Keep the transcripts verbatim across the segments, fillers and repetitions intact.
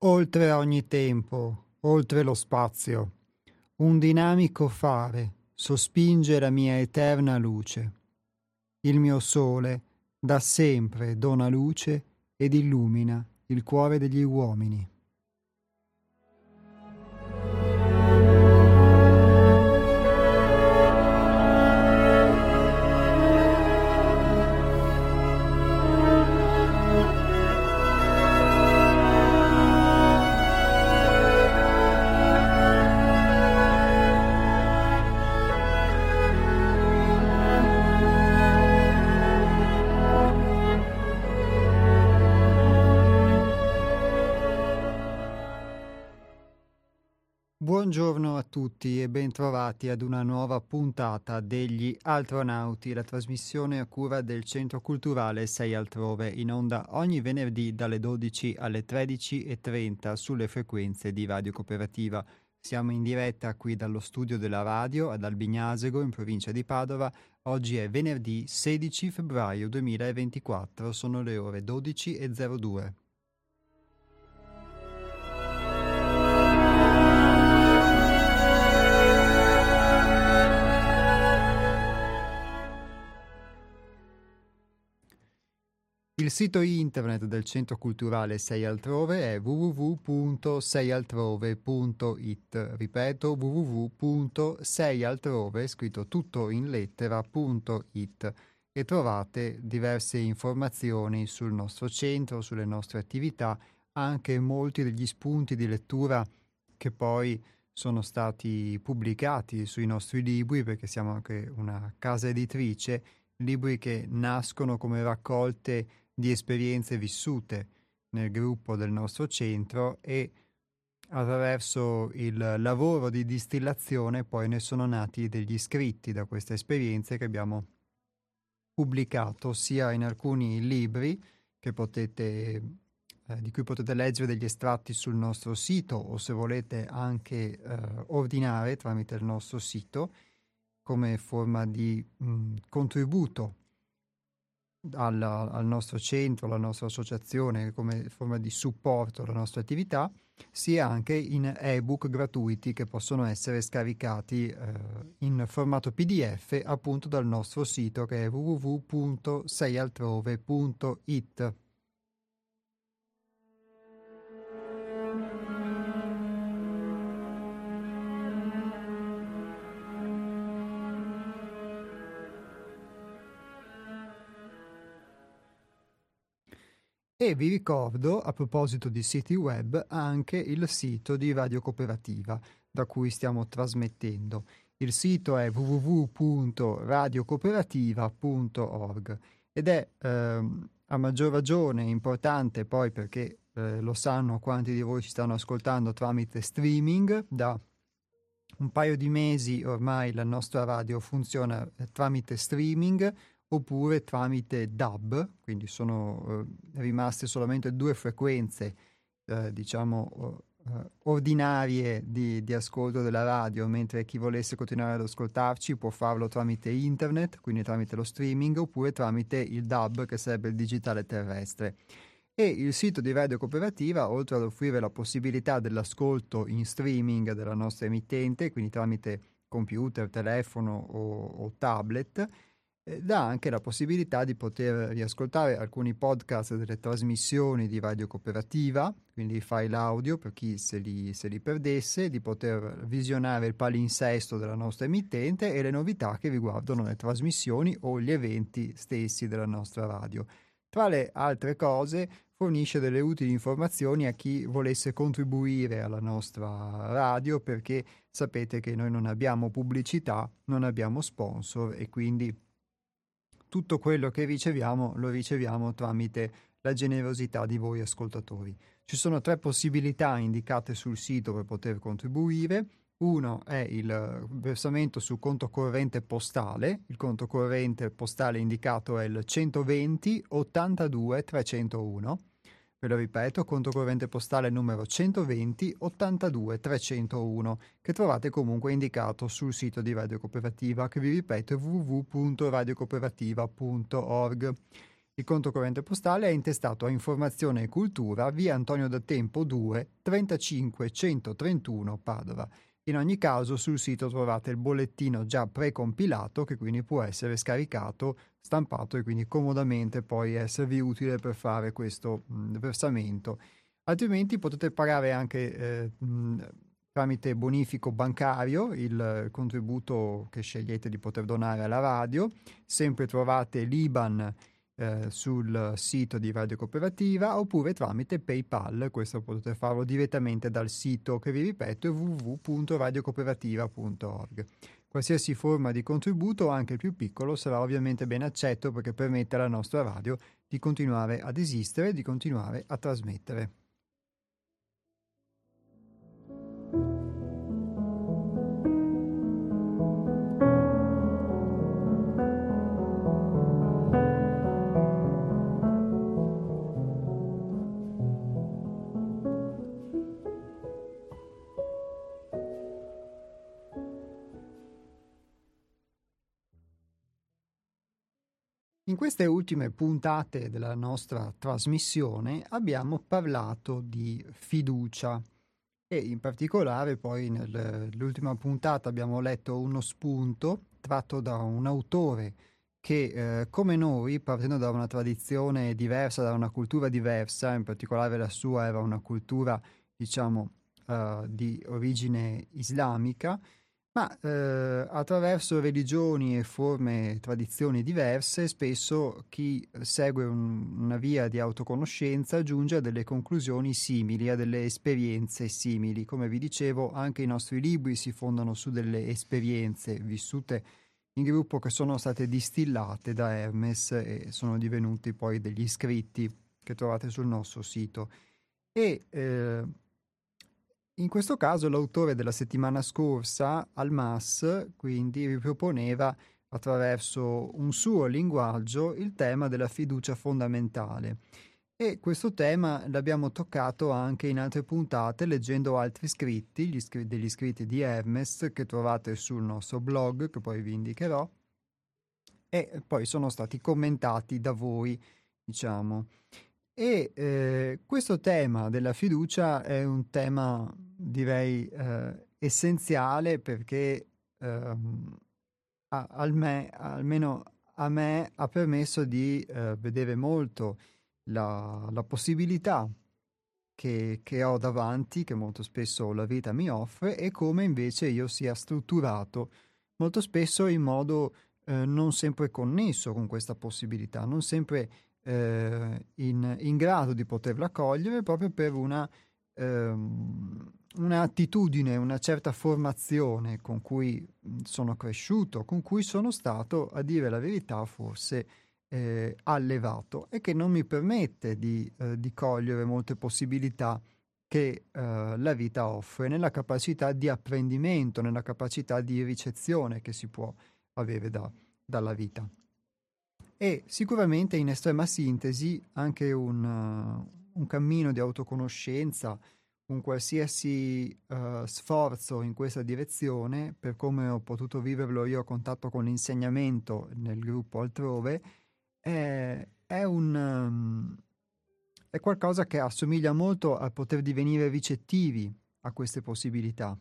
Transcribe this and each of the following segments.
Oltre ogni tempo, oltre lo spazio, un dinamico fare sospinge la mia eterna luce. Il mio sole da sempre dona luce ed illumina il cuore degli uomini. Buongiorno a tutti e bentrovati ad una nuova puntata degli Altronauti, la trasmissione a cura del Centro Culturale sei Altrove, in onda ogni venerdì dalle dodici alle tredici e trenta sulle frequenze di Radio Cooperativa. Siamo in diretta qui dallo studio della radio ad Albignasego, in provincia di Padova. Oggi è venerdì sedici febbraio duemilaventiquattro, sono le ore dodici e zero due. Il sito internet del Centro Culturale sei Altrove è w w w punto sei altrove punto i t. Ripeto, w w w punto sei altrove, scritto tutto in lettera, punto it. E trovate diverse informazioni sul nostro centro, sulle nostre attività, anche molti degli spunti di lettura che poi sono stati pubblicati sui nostri libri, perché siamo anche una casa editrice, libri che nascono come raccolte di esperienze vissute nel gruppo del nostro centro e attraverso il lavoro di distillazione poi ne sono nati degli scritti da queste esperienze che abbiamo pubblicato sia in alcuni libri che potete, eh, di cui potete leggere degli estratti sul nostro sito o se volete anche eh, ordinare tramite il nostro sito come forma di mh, contributo Al, al nostro centro, alla nostra associazione, come forma di supporto alla nostra attività, sia anche in ebook gratuiti che possono essere scaricati eh, in formato P D F appunto dal nostro sito che è w w w punto sei altrove punto i t. E vi ricordo, a proposito di siti web, anche il sito di Radio Cooperativa da cui stiamo trasmettendo. Il sito è w w w punto radio cooperativa punto org ed è ehm, a maggior ragione importante poi perché eh, lo sanno quanti di voi ci stanno ascoltando tramite streaming. Da un paio di mesi ormai la nostra radio funziona eh, tramite streaming oppure tramite D A B, quindi sono eh, rimaste solamente due frequenze, eh, diciamo, eh, ordinarie di, di ascolto della radio, mentre chi volesse continuare ad ascoltarci può farlo tramite internet, quindi tramite lo streaming, oppure tramite il D A B, che sarebbe il digitale terrestre. E il sito di Radio Cooperativa, oltre ad offrire la possibilità dell'ascolto in streaming della nostra emittente, quindi tramite computer, telefono o, o tablet, dà anche la possibilità di poter riascoltare alcuni podcast delle trasmissioni di Radio Cooperativa, quindi i file audio per chi se li, se li perdesse, di poter visionare il palinsesto della nostra emittente e le novità che riguardano le trasmissioni o gli eventi stessi della nostra radio. Tra le altre cose fornisce delle utili informazioni a chi volesse contribuire alla nostra radio, perché sapete che noi non abbiamo pubblicità, non abbiamo sponsor e quindi tutto quello che riceviamo lo riceviamo tramite la generosità di voi ascoltatori. Ci sono tre possibilità indicate sul sito per poter contribuire. Uno è il versamento su conto corrente postale. Il conto corrente postale indicato è il centoventi ottantadue trecentouno. Ve lo ripeto, conto corrente postale numero centoventi ottantadue trecentouno, che trovate comunque indicato sul sito di Radio Cooperativa, che vi ripeto è w w w punto radio cooperativa punto org. Il conto corrente postale è intestato a Informazione e Cultura, via Antonio da Tempo due, trentacinque centotrentuno Padova. In ogni caso sul sito trovate il bollettino già precompilato che quindi può essere scaricato, stampato e quindi comodamente poi esservi utile per fare questo mh, versamento. Altrimenti potete pagare anche eh, mh, tramite bonifico bancario il contributo che scegliete di poter donare alla radio. Sempre trovate l'I B A N eh, sul sito di Radio Cooperativa oppure tramite PayPal. Questo potete farlo direttamente dal sito che vi ripeto è w w w punto radiocooperativa punto org. Qualsiasi forma di contributo, anche il più piccolo, sarà ovviamente ben accetto perché permette alla nostra radio di continuare ad esistere e di continuare a trasmettere. In queste ultime puntate della nostra trasmissione abbiamo parlato di fiducia e in particolare poi nell'ultima puntata abbiamo letto uno spunto tratto da un autore che eh, come noi, partendo da una tradizione diversa, da una cultura diversa, in particolare la sua era una cultura diciamo eh, di origine islamica, ma eh, attraverso religioni e forme, tradizioni diverse, spesso chi segue un- una via di autoconoscenza giunge a delle conclusioni simili, a delle esperienze simili. Come vi dicevo, anche i nostri libri si fondano su delle esperienze vissute in gruppo che sono state distillate da Hermes e sono divenuti poi degli scritti che trovate sul nostro sito. E eh, in questo caso l'autore della settimana scorsa, Almas, quindi riproponeva attraverso un suo linguaggio il tema della fiducia fondamentale. E questo tema l'abbiamo toccato anche in altre puntate leggendo altri scritti, gli scr- degli scritti di Hermes che trovate sul nostro blog, che poi vi indicherò, e poi sono stati commentati da voi, diciamo. E eh, questo tema della fiducia è un tema, direi, eh, essenziale perché ehm, a- al me- almeno a me ha permesso di eh, vedere molto la, la possibilità che, che ho davanti, che molto spesso la vita mi offre, e come invece io sia strutturato, molto spesso in modo eh, non sempre connesso con questa possibilità, non sempre eh, in, in grado di poterla cogliere proprio per una, ehm, una attitudine, una certa formazione con cui mh, sono cresciuto, con cui sono stato, a dire la verità, forse eh, allevato e che non mi permette di, eh, di cogliere molte possibilità che eh, la vita offre nella capacità di apprendimento, nella capacità di ricezione che si può avere da- dalla vita. E sicuramente in estrema sintesi anche un, uh, un cammino di autoconoscenza, un qualsiasi uh, sforzo in questa direzione, per come ho potuto viverlo io a contatto con l'insegnamento nel gruppo altrove, è, è un, um, è qualcosa che assomiglia molto al poter divenire ricettivi a queste possibilità.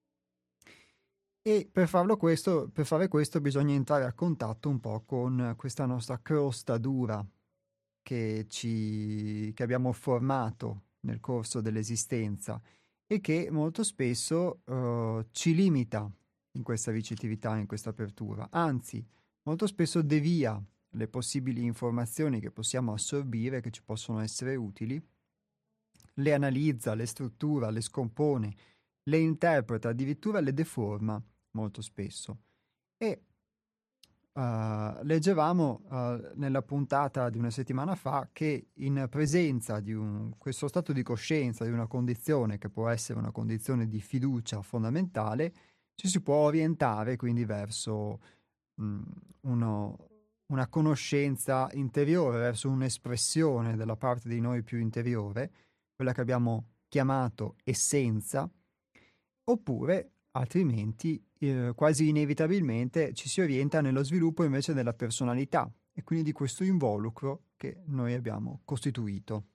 E per farlo questo, per fare questo bisogna entrare a contatto un po' con questa nostra crosta dura che, ci, che abbiamo formato nel corso dell'esistenza e che molto spesso eh, ci limita in questa ricettività, in questa apertura. Anzi, molto spesso devia le possibili informazioni che possiamo assorbire, che ci possono essere utili, le analizza, le struttura, le scompone, le interpreta, addirittura le deforma molto spesso. E uh, leggevamo uh, nella puntata di una settimana fa che in presenza di un, questo stato di coscienza, di una condizione che può essere una condizione di fiducia fondamentale, ci si può orientare quindi verso mh, uno, una conoscenza interiore, verso un'espressione della parte di noi più interiore, quella che abbiamo chiamato essenza, oppure altrimenti eh, quasi inevitabilmente ci si orienta nello sviluppo invece della personalità e quindi di questo involucro che noi abbiamo costituito.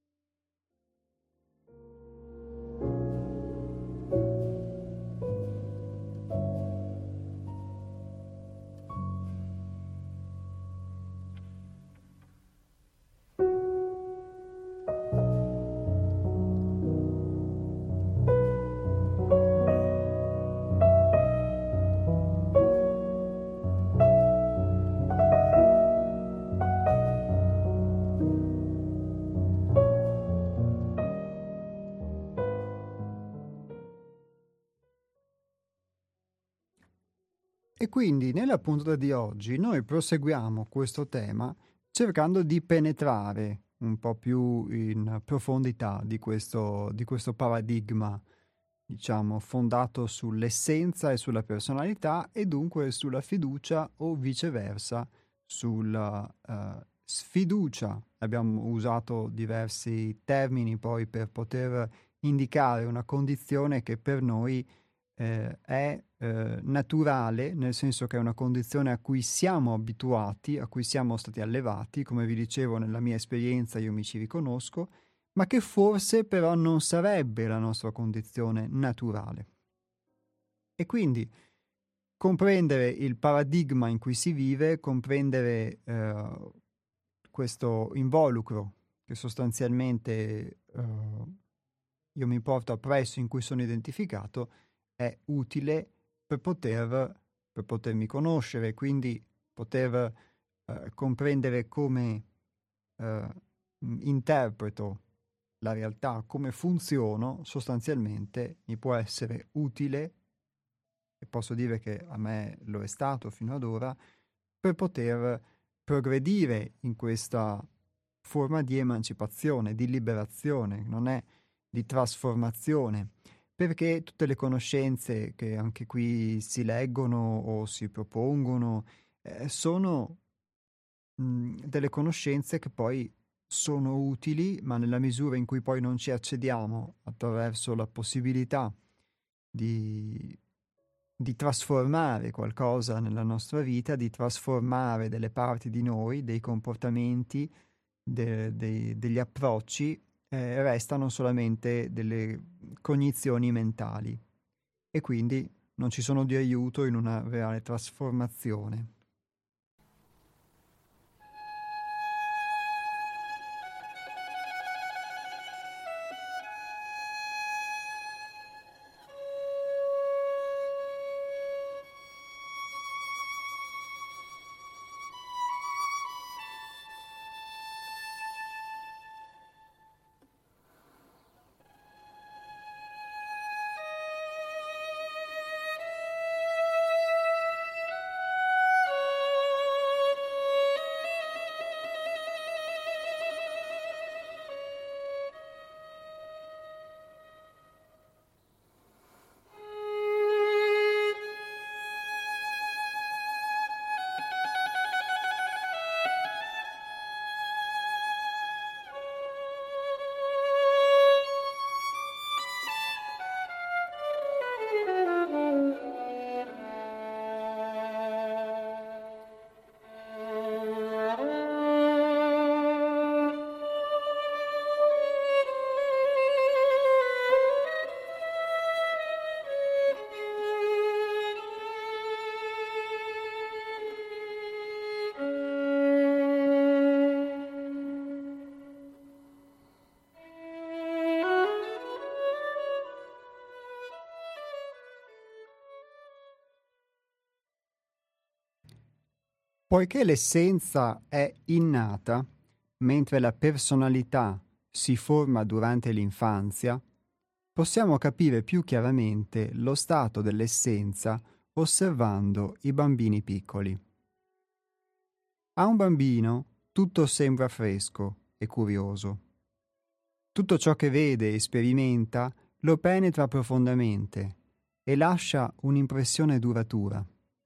E quindi nella puntata di oggi noi proseguiamo questo tema cercando di penetrare un po' più in profondità di questo, di questo paradigma, diciamo, fondato sull'essenza e sulla personalità e dunque sulla fiducia o viceversa sulla uh, sfiducia. Abbiamo usato diversi termini poi per poter indicare una condizione che per noi eh, è eh, naturale, nel senso che è una condizione a cui siamo abituati, a cui siamo stati allevati, come vi dicevo nella mia esperienza io mi ci riconosco, ma che forse però non sarebbe la nostra condizione naturale. E quindi comprendere il paradigma in cui si vive, comprendere eh, questo involucro che sostanzialmente eh, io mi porto appresso, in cui sono identificato, è utile per poter per potermi conoscere, quindi poter eh, comprendere come eh, interpreto la realtà, come funziono, sostanzialmente mi può essere utile, e posso dire che a me lo è stato fino ad ora, per poter progredire in questa forma di emancipazione, di liberazione, non è di trasformazione, perché tutte le conoscenze che anche qui si leggono o si propongono eh, sono mh, delle conoscenze che poi sono utili, ma nella misura in cui poi non ci accediamo attraverso la possibilità di, di trasformare qualcosa nella nostra vita, di trasformare delle parti di noi, dei comportamenti, de, de, degli approcci, eh, restano solamente delle cognizioni mentali e quindi non ci sono di aiuto in una reale trasformazione. Poiché l'essenza è innata, mentre la personalità si forma durante l'infanzia, possiamo capire più chiaramente lo stato dell'essenza osservando i bambini piccoli. A un bambino tutto sembra fresco e curioso. Tutto ciò che vede e sperimenta lo penetra profondamente e lascia un'impressione duratura.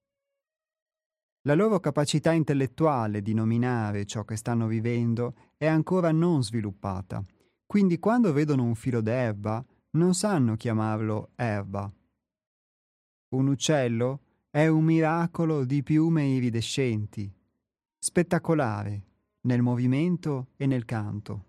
La loro capacità intellettuale di nominare ciò che stanno vivendo è ancora non sviluppata, quindi quando vedono un filo d'erba non sanno chiamarlo erba. Un uccello è un miracolo di piume iridescenti. spettacolare nel movimento e nel canto.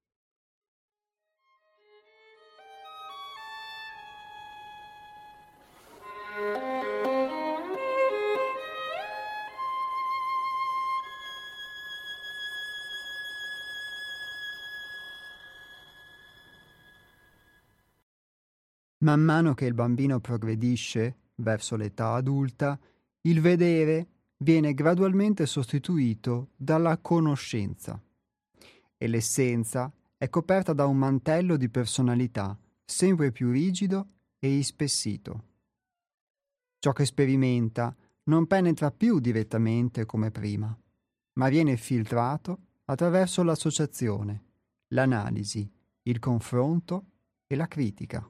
Man mano che il bambino progredisce verso l'età adulta, il vedere viene gradualmente sostituito dalla conoscenza e l'essenza è coperta da un mantello di personalità sempre più rigido e ispessito. Ciò che sperimenta non penetra più direttamente come prima, ma viene filtrato attraverso l'associazione, l'analisi, il confronto e la critica.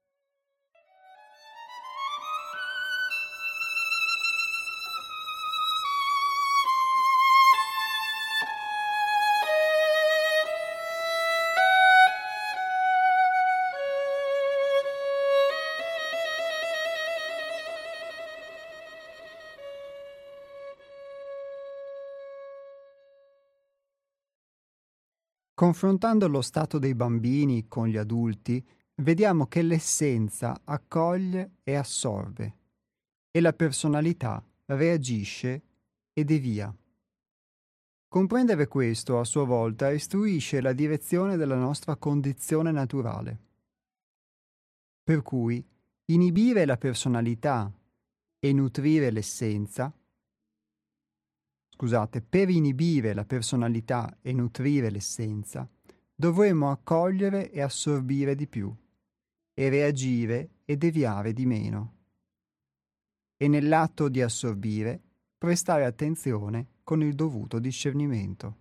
Confrontando lo stato dei bambini con gli adulti, vediamo che l'essenza accoglie e assorbe e la personalità reagisce e devia. Comprendere questo a sua volta istruisce la direzione della nostra condizione naturale. Per cui inibire la personalità e nutrire l'essenza Scusate, per inibire la personalità e nutrire l'essenza, dovremmo accogliere e assorbire di più, e reagire e deviare di meno. E nell'atto di assorbire, prestare attenzione con il dovuto discernimento.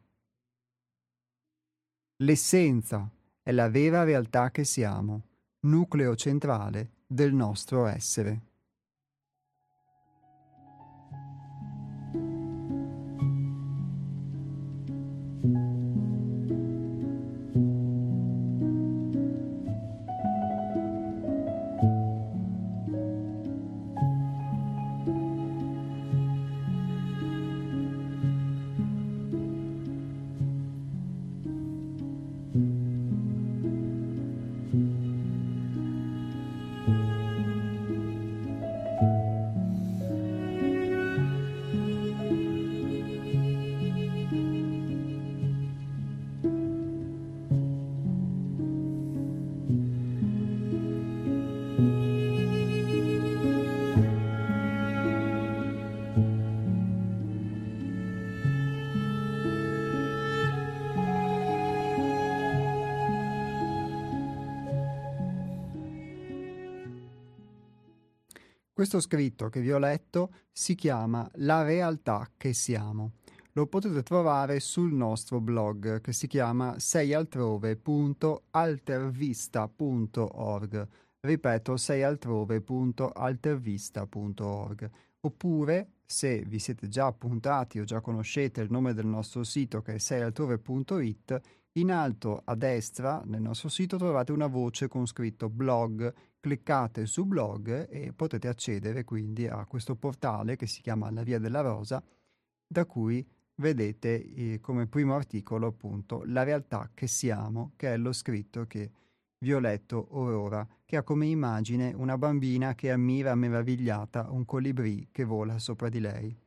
L'essenza è la vera realtà che siamo, nucleo centrale del nostro essere. Questo scritto che vi ho letto si chiama La realtà che siamo. Lo potete trovare sul nostro blog che si chiama seialtrove punto altervista punto org. Ripeto, seialtrove punto altervista punto org. Oppure, se vi siete già appuntati o già conoscete il nome del nostro sito che è seialtrove punto it, in alto a destra nel nostro sito trovate una voce con scritto blog. Cliccate su blog e potete accedere quindi a questo portale che si chiama La Via della Rosa, da cui vedete eh, come primo articolo appunto La realtà che siamo, che è lo scritto che vi ho letto ora, che ha come immagine una bambina che ammira meravigliata un colibrì che vola sopra di lei.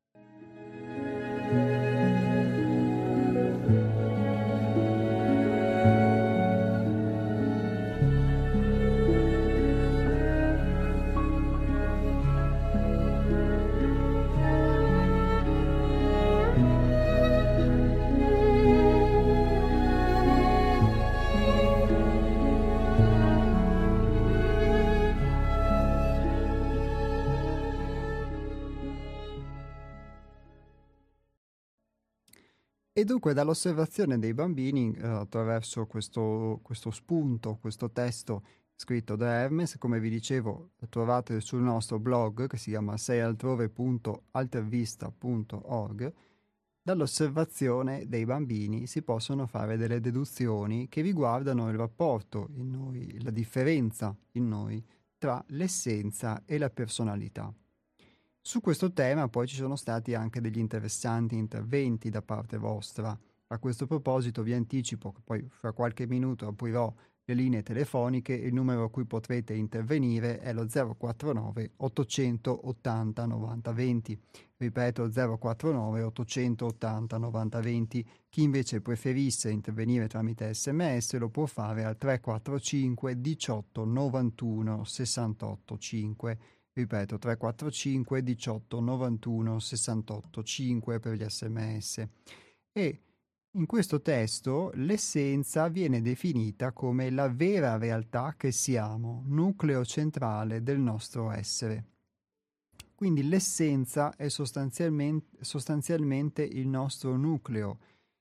E dunque dall'osservazione dei bambini eh, attraverso questo, questo spunto, questo testo scritto da Hermes, come vi dicevo, lo trovate sul nostro blog che si chiama seialtrove punto altervista punto org. Dall'osservazione dei bambini si possono fare delle deduzioni che riguardano il rapporto in noi, la differenza in noi tra l'essenza e la personalità. Su questo tema poi ci sono stati anche degli interessanti interventi da parte vostra. A questo proposito vi anticipo che poi fra qualche minuto aprirò le linee telefoniche. Il numero a cui potrete intervenire è lo zero quattro nove ottocentottanta novanta venti. Ripeto, zero quattro nove ottocentottanta novanta venti. Chi invece preferisse intervenire tramite sms lo può fare al tre quattro cinque diciotto novantuno sessantotto cinque. Ripeto, tre quattro cinque diciotto novantuno sessantotto cinque per gli sms. E in questo testo l'essenza viene definita come la vera realtà che siamo, nucleo centrale del nostro essere. Quindi l'essenza è sostanzialmente, sostanzialmente il nostro nucleo,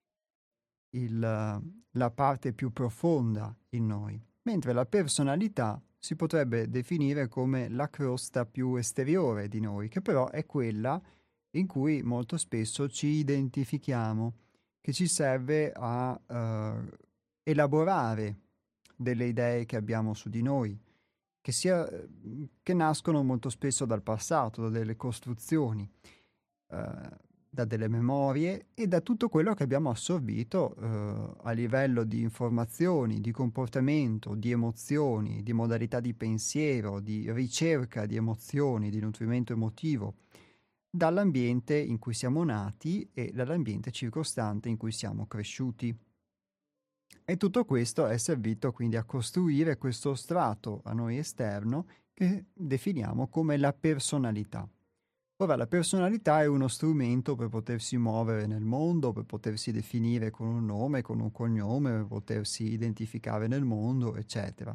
il, la parte più profonda in noi, mentre la personalità si potrebbe definire come la crosta più esteriore di noi, che però è quella in cui molto spesso ci identifichiamo, che ci serve a eh, elaborare delle idee che abbiamo su di noi, che, sia, che nascono molto spesso dal passato, da delle costruzioni, eh, da delle memorie e da tutto quello che abbiamo assorbito eh, a livello di informazioni, di comportamento, di emozioni, di modalità di pensiero, di ricerca di emozioni, di nutrimento emotivo, dall'ambiente in cui siamo nati e dall'ambiente circostante in cui siamo cresciuti. E tutto questo è servito quindi a costruire questo strato a noi esterno che definiamo come la personalità. Ora, la personalità è uno strumento per potersi muovere nel mondo, per potersi definire con un nome, con un cognome, per potersi identificare nel mondo, eccetera.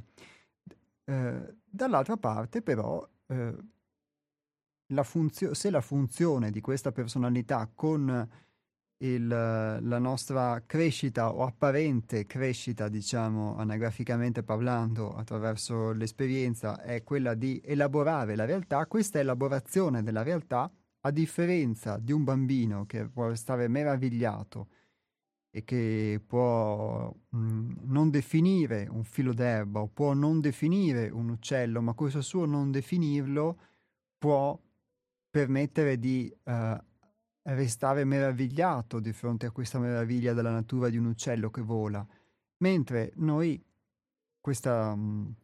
Eh, dall'altra parte, però, eh, la funzio- se la funzione di questa personalità con il, la nostra crescita o apparente crescita, diciamo, anagraficamente parlando, attraverso l'esperienza, è quella di elaborare la realtà, questa elaborazione della realtà, a differenza di un bambino che può restare meravigliato e che può mh, non definire un filo d'erba o può non definire un uccello, ma questo suo non definirlo può permettere di eh, restare meravigliato di fronte a questa meraviglia della natura di un uccello che vola, mentre noi, questa, mh,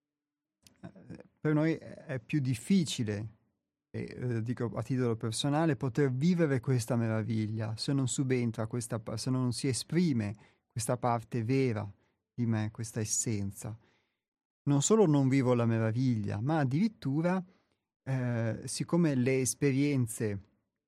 per noi è più difficile, e eh, dico a titolo personale, poter vivere questa meraviglia se non subentra questa, se non si esprime questa parte vera di me, questa essenza. Non solo non vivo la meraviglia, ma addirittura, eh, siccome le esperienze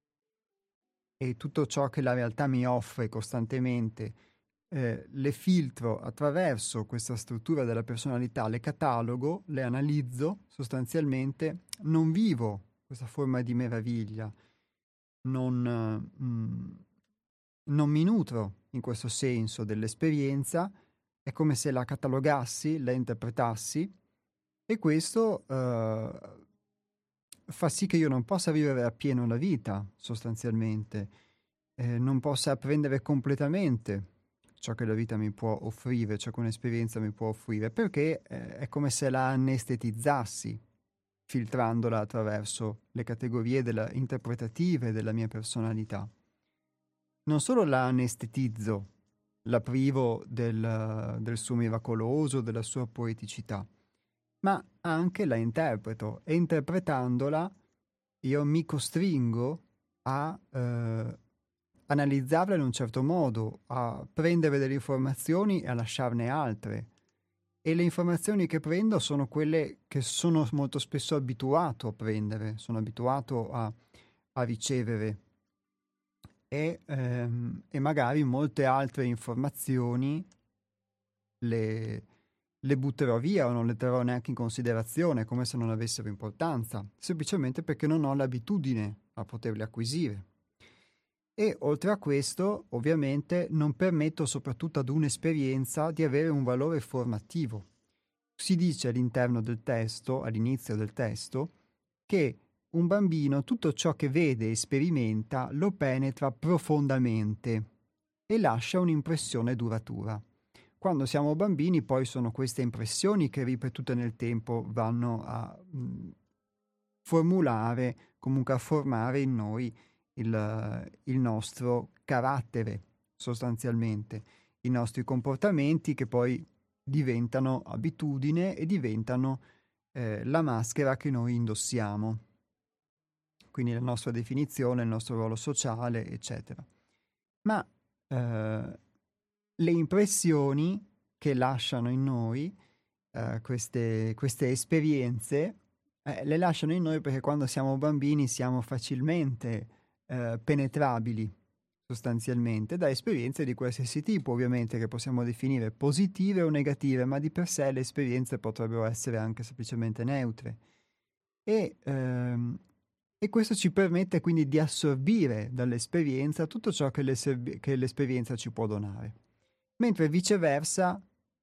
e tutto ciò che la realtà mi offre costantemente, eh, le filtro attraverso questa struttura della personalità, le catalogo, le analizzo, sostanzialmente non vivo questa forma di meraviglia, non, eh, mh, non mi nutro in questo senso dell'esperienza, è come se la catalogassi, la interpretassi e questo eh, fa sì che io non possa vivere appieno la vita, sostanzialmente, eh, non possa apprendere completamente ciò che la vita mi può offrire, ciò che un'esperienza mi può offrire, perché eh, è come se la anestetizzassi, filtrandola attraverso le categorie della, interpretative della mia personalità. Non solo la anestetizzo, la privo del, del suo miracoloso, della sua poeticità, ma anche la interpreto e interpretandola io mi costringo a eh, analizzarla in un certo modo, a prendere delle informazioni e a lasciarne altre. E le informazioni che prendo sono quelle che sono molto spesso abituato a prendere, sono abituato a, a ricevere. E, ehm, e magari molte altre informazioni le, le butterò via o non le terrò neanche in considerazione, come se non avessero importanza, semplicemente perché non ho l'abitudine a poterle acquisire. E oltre a questo, ovviamente, non permetto soprattutto ad un'esperienza di avere un valore formativo. Si dice all'interno del testo, all'inizio del testo, che un bambino tutto ciò che vede e sperimenta lo penetra profondamente e lascia un'impressione duratura. Quando siamo bambini poi sono queste impressioni che ripetute nel tempo vanno a, formulare, comunque a formare in noi il, il nostro carattere, sostanzialmente, i nostri comportamenti che poi diventano abitudine e diventano eh, la maschera che noi indossiamo, quindi la nostra definizione, il nostro ruolo sociale, eccetera. Ma eh, le impressioni che lasciano in noi eh, queste, queste esperienze eh, le lasciano in noi perché quando siamo bambini siamo facilmente eh, penetrabili sostanzialmente da esperienze di qualsiasi tipo, ovviamente, che possiamo definire positive o negative, ma di per sé le esperienze potrebbero essere anche semplicemente neutre. E, ehm, e questo ci permette quindi di assorbire dall'esperienza tutto ciò che, l'eser- che l'esperienza ci può donare. Mentre viceversa,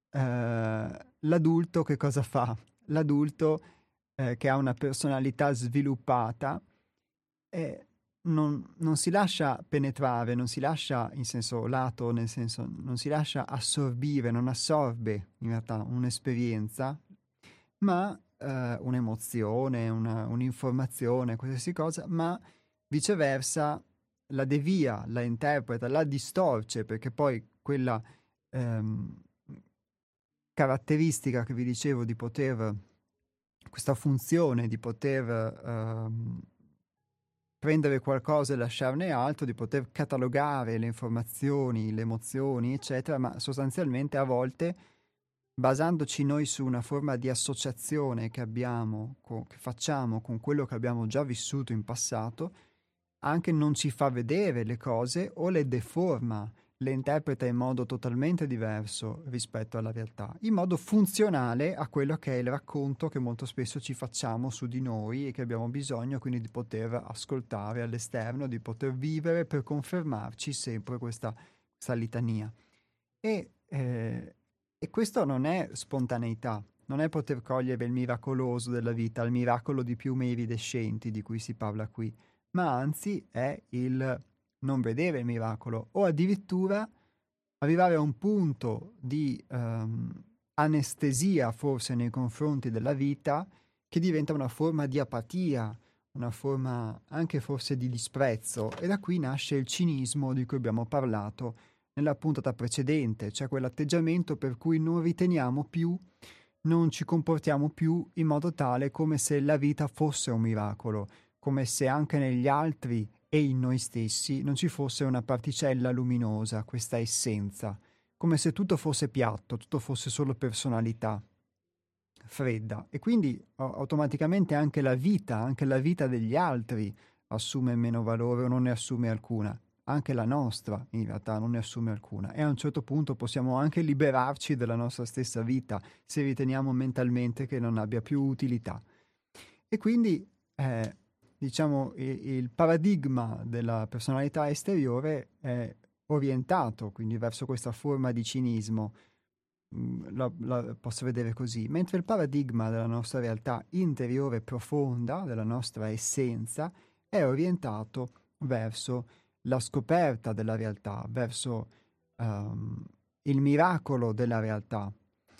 eh, l'adulto che cosa fa? L'adulto eh, che ha una personalità sviluppata eh, non, non si lascia penetrare, non si lascia in senso lato, nel senso non si lascia assorbire, non assorbe in realtà un'esperienza, ma eh, un'emozione, una, un'informazione, qualsiasi cosa, ma viceversa la devia, la interpreta, la distorce, perché poi quella ehm, caratteristica che vi dicevo di poter, questa funzione di poter ehm, prendere qualcosa e lasciarne altro, di poter catalogare le informazioni, le emozioni, eccetera, ma sostanzialmente a volte, basandoci noi su una forma di associazione che abbiamo, co- che facciamo con quello che abbiamo già vissuto in passato, anche non ci fa vedere le cose o le deforma, le interpreta in modo totalmente diverso rispetto alla realtà, in modo funzionale a quello che è il racconto che molto spesso ci facciamo su di noi e che abbiamo bisogno quindi di poter ascoltare all'esterno, di poter vivere per confermarci sempre questa, questa litania. E, eh, e questo non è spontaneità, non è poter cogliere il miracoloso della vita, il miracolo di piume iridescenti di cui si parla qui, ma anzi è il non vedere il miracolo o addirittura arrivare a un punto di ehm, anestesia forse nei confronti della vita che diventa una forma di apatia, una forma anche forse di disprezzo e da qui nasce il cinismo di cui abbiamo parlato nella puntata precedente, cioè quell'atteggiamento per cui non riteniamo più, non ci comportiamo più in modo tale come se la vita fosse un miracolo, come se anche negli altri e in noi stessi non ci fosse una particella luminosa, questa essenza, come se tutto fosse piatto, tutto fosse solo personalità fredda e quindi a- automaticamente anche la vita, anche la vita degli altri assume meno valore o non ne assume alcuna. Anche la nostra in realtà non ne assume alcuna e a un certo punto possiamo anche liberarci della nostra stessa vita se riteniamo mentalmente che non abbia più utilità. E quindi eh, diciamo il, il paradigma della personalità esteriore è orientato quindi verso questa forma di cinismo, mm, la, la posso vedere così, mentre il paradigma della nostra realtà interiore profonda, della nostra essenza, è orientato verso la scoperta della realtà, verso ehm, il miracolo della realtà,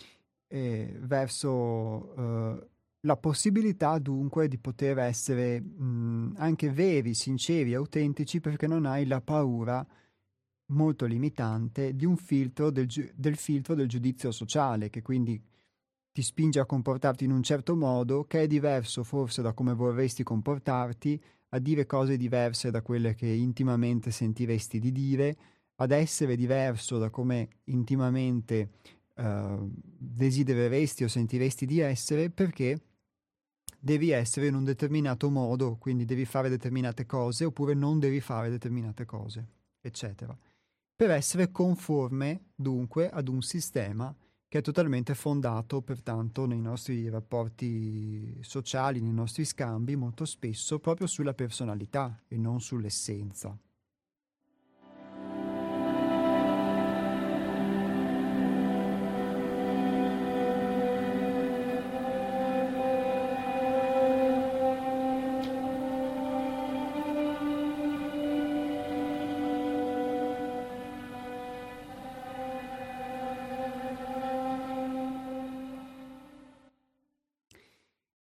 e verso eh, la possibilità dunque di poter essere mh, anche veri, sinceri, autentici perché non hai la paura molto limitante di un filtro del, giu- del filtro del giudizio sociale che quindi ti spinge a comportarti in un certo modo che è diverso forse da come vorresti comportarti, a dire cose diverse da quelle che intimamente sentiresti di dire, ad essere diverso da come intimamente eh, desidereresti o sentiresti di essere perché devi essere in un determinato modo, quindi devi fare determinate cose oppure non devi fare determinate cose, eccetera. Per essere conforme dunque ad un sistema che è totalmente fondato pertanto nei nostri rapporti sociali, nei nostri scambi, molto spesso proprio sulla personalità e non sull'essenza.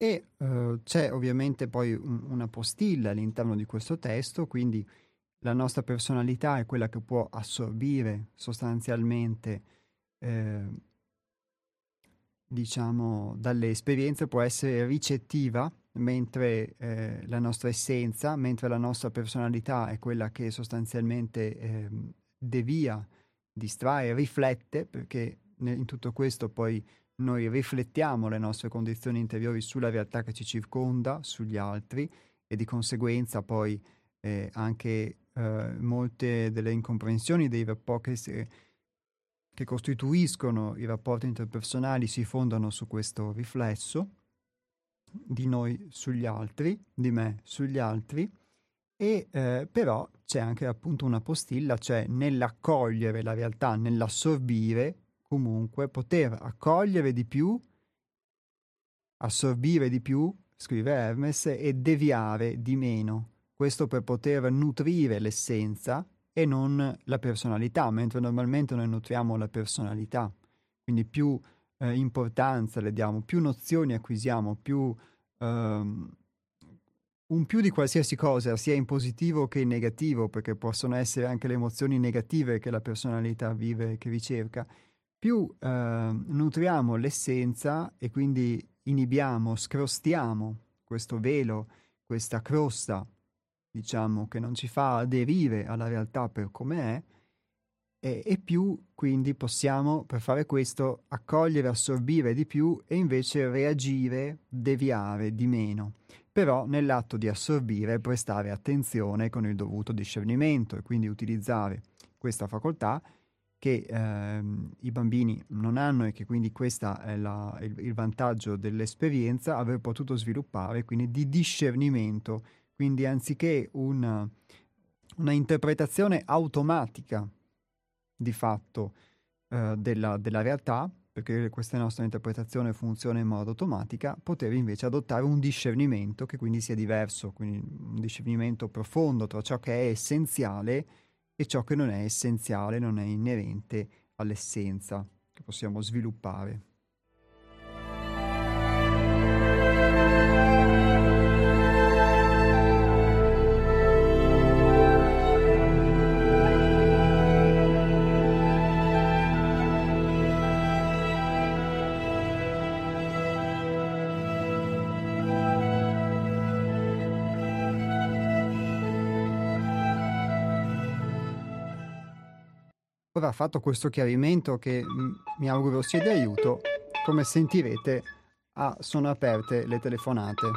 E eh, c'è ovviamente poi un- una postilla all'interno di questo testo, quindi la nostra personalità è quella che può assorbire sostanzialmente, eh, diciamo, dalle esperienze, può essere ricettiva, mentre eh, la nostra essenza, mentre la nostra personalità è quella che sostanzialmente ehm, devia, distrae, riflette, perché ne- in tutto questo poi noi riflettiamo le nostre condizioni interiori sulla realtà che ci circonda, sugli altri, e di conseguenza poi eh, anche eh, molte delle incomprensioni dei rapporti che, si- che costituiscono i rapporti interpersonali si fondano su questo riflesso di noi sugli altri, di me sugli altri, e eh, però c'è anche appunto una postilla, cioè nell'accogliere la realtà, nell'assorbire, comunque poter accogliere di più, assorbire di più, scrive Hermes, e deviare di meno. Questo per poter nutrire l'essenza e non la personalità, mentre normalmente noi nutriamo la personalità. Quindi più eh, importanza le diamo, più nozioni acquisiamo, più ehm, un più di qualsiasi cosa, sia in positivo che in negativo, perché possono essere anche le emozioni negative che la personalità vive e che ricerca, più eh, nutriamo l'essenza e quindi inibiamo, scrostiamo questo velo, questa crosta, diciamo, che non ci fa aderire alla realtà per come è, e, e più quindi possiamo, per fare questo, accogliere, assorbire di più e invece reagire, deviare di meno. Però nell'atto di assorbire prestare attenzione con il dovuto discernimento e quindi utilizzare questa facoltà che ehm, i bambini non hanno e che quindi questo è la, il, il vantaggio dell'esperienza, aver potuto sviluppare, quindi di discernimento, quindi anziché una, una interpretazione automatica di fatto eh, della, della realtà, perché questa nostra interpretazione funziona in modo automatica, poter invece adottare un discernimento che quindi sia diverso, quindi un discernimento profondo tra ciò che è essenziale e ciò che non è essenziale, non è inerente all'essenza che possiamo sviluppare. Ora, fatto questo chiarimento che mh, mi auguro sia di aiuto, come sentirete, ah, sono aperte le telefonate.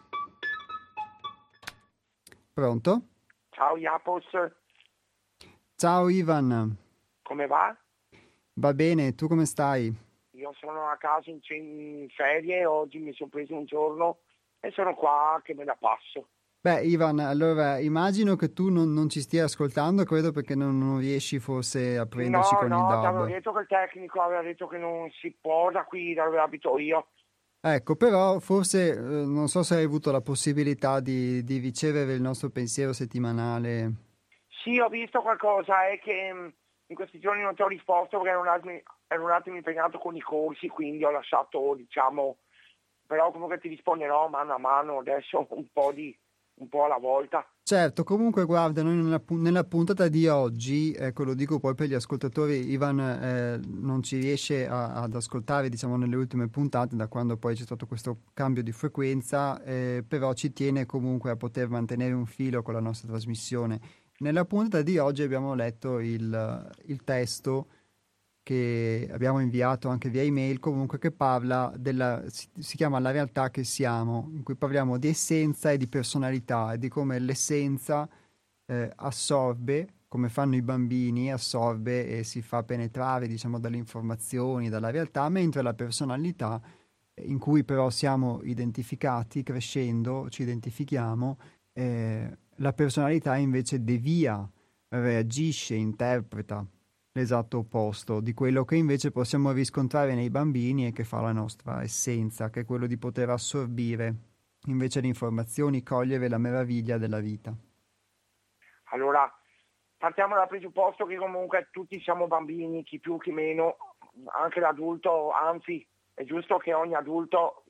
Pronto? Ciao Iapos, Ciao Ivan, come va? va bene, tu come stai? Io sono a casa in, in ferie, oggi mi sono preso un giorno e sono qua che me la passo. Beh, Ivan, allora immagino che tu non, non ci stia ascoltando, credo perché non, non riesci forse a prenderci No, con il no, ti avevo D A B. detto che il tecnico aveva detto che non si può da qui dove abito io. Ecco, però forse eh, non so se hai avuto la possibilità di, di ricevere il nostro pensiero settimanale. Sì, ho visto qualcosa, è che mh, in questi giorni non ti ho risposto perché ero un attimo, ero un attimo impegnato con i corsi, quindi ho lasciato, diciamo, però comunque ti risponderò mano a mano, adesso un po' di, un po' alla volta. Certo, comunque guarda, noi nella, pu- nella puntata di oggi, ecco lo dico poi per gli ascoltatori, Ivan eh, non ci riesce a- ad ascoltare diciamo nelle ultime puntate da quando poi c'è stato questo cambio di frequenza, eh, però ci tiene comunque a poter mantenere un filo con la nostra trasmissione. Nella puntata di oggi abbiamo letto il, il testo che abbiamo inviato anche via email, comunque che parla della, si, si chiama La realtà che siamo, in cui parliamo di essenza e di personalità e di come l'essenza eh, assorbe, come fanno i bambini, assorbe e si fa penetrare, diciamo, dalle informazioni, dalla realtà, mentre la personalità, eh, in cui però siamo identificati, crescendo, ci identifichiamo, eh, la personalità invece devia, reagisce, interpreta l'esatto opposto di quello che invece possiamo riscontrare nei bambini e che fa la nostra essenza, che è quello di poter assorbire invece le informazioni, cogliere la meraviglia della vita. Allora, partiamo dal presupposto che comunque tutti siamo bambini, chi più chi meno, anche l'adulto, anzi è giusto che ogni adulto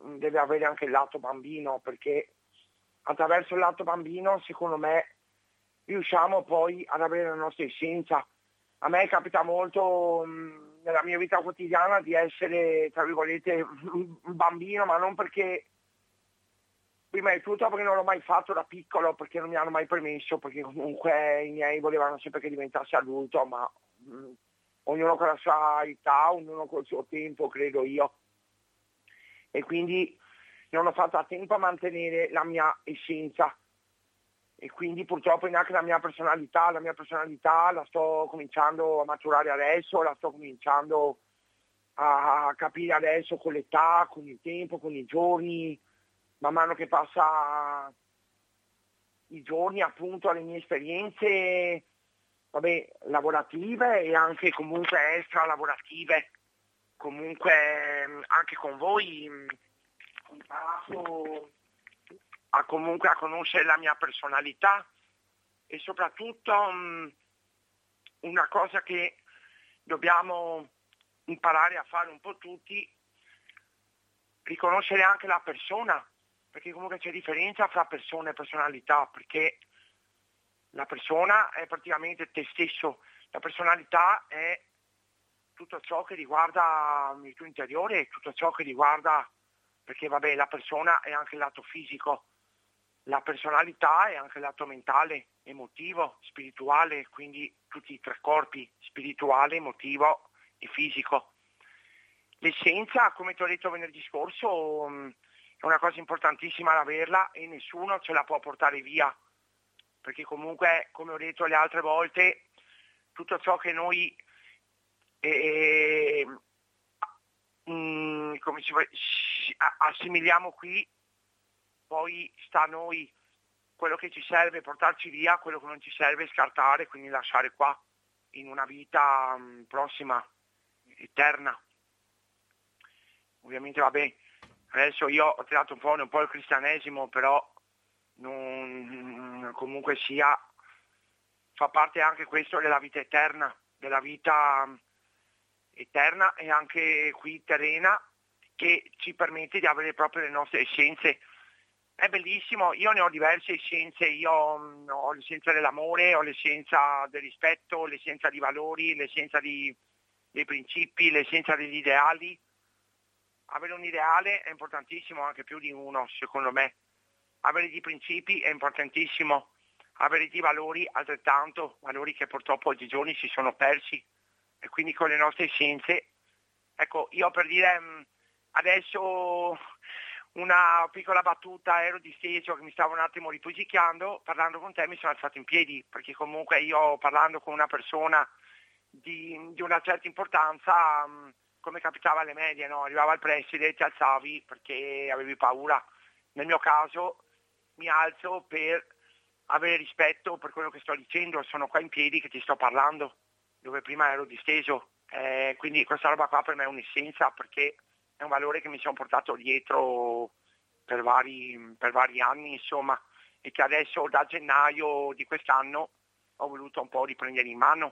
deve avere anche il lato bambino, perché attraverso il lato bambino, secondo me, riusciamo poi ad avere la nostra essenza. A me capita molto mh, nella mia vita quotidiana di essere, tra virgolette, un bambino, ma non perché, prima di tutto perché non l'ho mai fatto da piccolo, perché non mi hanno mai permesso, perché comunque i miei volevano sempre che diventassi adulto, ma mh, ognuno con la sua età, ognuno col suo tempo, credo io. E quindi non ho fatto a tempo a mantenere la mia essenza. E quindi purtroppo neanche la mia personalità, la mia personalità la sto cominciando a maturare adesso, la sto cominciando a capire adesso con l'età, con il tempo, con i giorni, man mano che passa i giorni, appunto, alle mie esperienze, vabbè, lavorative e anche comunque extra lavorative. Comunque anche con voi ho imparato a comunque a conoscere la mia personalità e soprattutto um, una cosa che dobbiamo imparare a fare un po' tutti, riconoscere anche la persona, perché comunque c'è differenza fra persona e personalità, perché la persona è praticamente te stesso, la personalità è tutto ciò che riguarda il tuo interiore, tutto ciò che riguarda, perché vabbè, la persona è anche il lato fisico, la personalità è anche il lato mentale, emotivo, spirituale, quindi tutti i tre corpi, spirituale, emotivo e fisico. L'essenza, come ti ho detto venerdì scorso, è una cosa importantissima da averla e nessuno ce la può portare via, perché comunque, come ho detto le altre volte, tutto ciò che noi eh, mh, come si, assimiliamo qui, poi sta a noi quello che ci serve portarci via, quello che non ci serve scartare, quindi lasciare qua in una vita mh, prossima, eterna. Ovviamente vabbè, adesso io ho tirato un po', un po' il cristianesimo, però non, comunque sia, fa parte anche questo della vita eterna, della vita eterna e anche qui terrena, che ci permette di avere proprio le nostre essenze. È bellissimo, io ne ho diverse essenze, io ho l'essenza dell'amore, ho l'essenza del rispetto, l'essenza di valori, l'essenza di, dei principi, l'essenza degli ideali. Avere un ideale è importantissimo, anche più di uno, secondo me. Avere dei principi è importantissimo, avere dei valori altrettanto, valori che purtroppo oggigiorno si sono persi. E quindi con le nostre essenze, ecco, io per dire adesso una piccola battuta, ero disteso che mi stavo un attimo riposicchiando, parlando con te mi sono alzato in piedi, perché comunque io parlando con una persona di, di una certa importanza, come capitava alle medie, no? Arrivava il preside, ti alzavi perché avevi paura. Nel mio caso mi alzo per avere rispetto per quello che sto dicendo, sono qua in piedi che ti sto parlando, dove prima ero disteso, eh, quindi questa roba qua per me è un'essenza, perché è un valore che mi sono portato dietro per vari, per vari anni, insomma, e che adesso da gennaio di quest'anno ho voluto un po' riprendere in mano.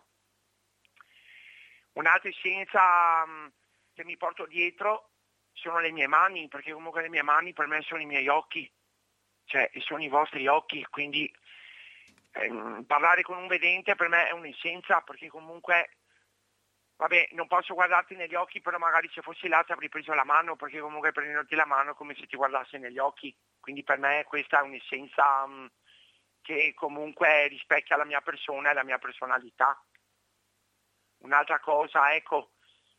Un'altra essenza mh, che mi porto dietro sono le mie mani, perché comunque le mie mani per me sono i miei occhi, cioè sono i vostri occhi, quindi ehm, parlare con un vedente per me è un'essenza, perché comunque vabbè, non posso guardarti negli occhi, però magari se fossi là ti avrei preso la mano, perché comunque prendendoti la mano è come se ti guardassi negli occhi. Quindi per me questa è un'essenza um, che comunque rispecchia la mia persona e la mia personalità. Un'altra cosa, ecco,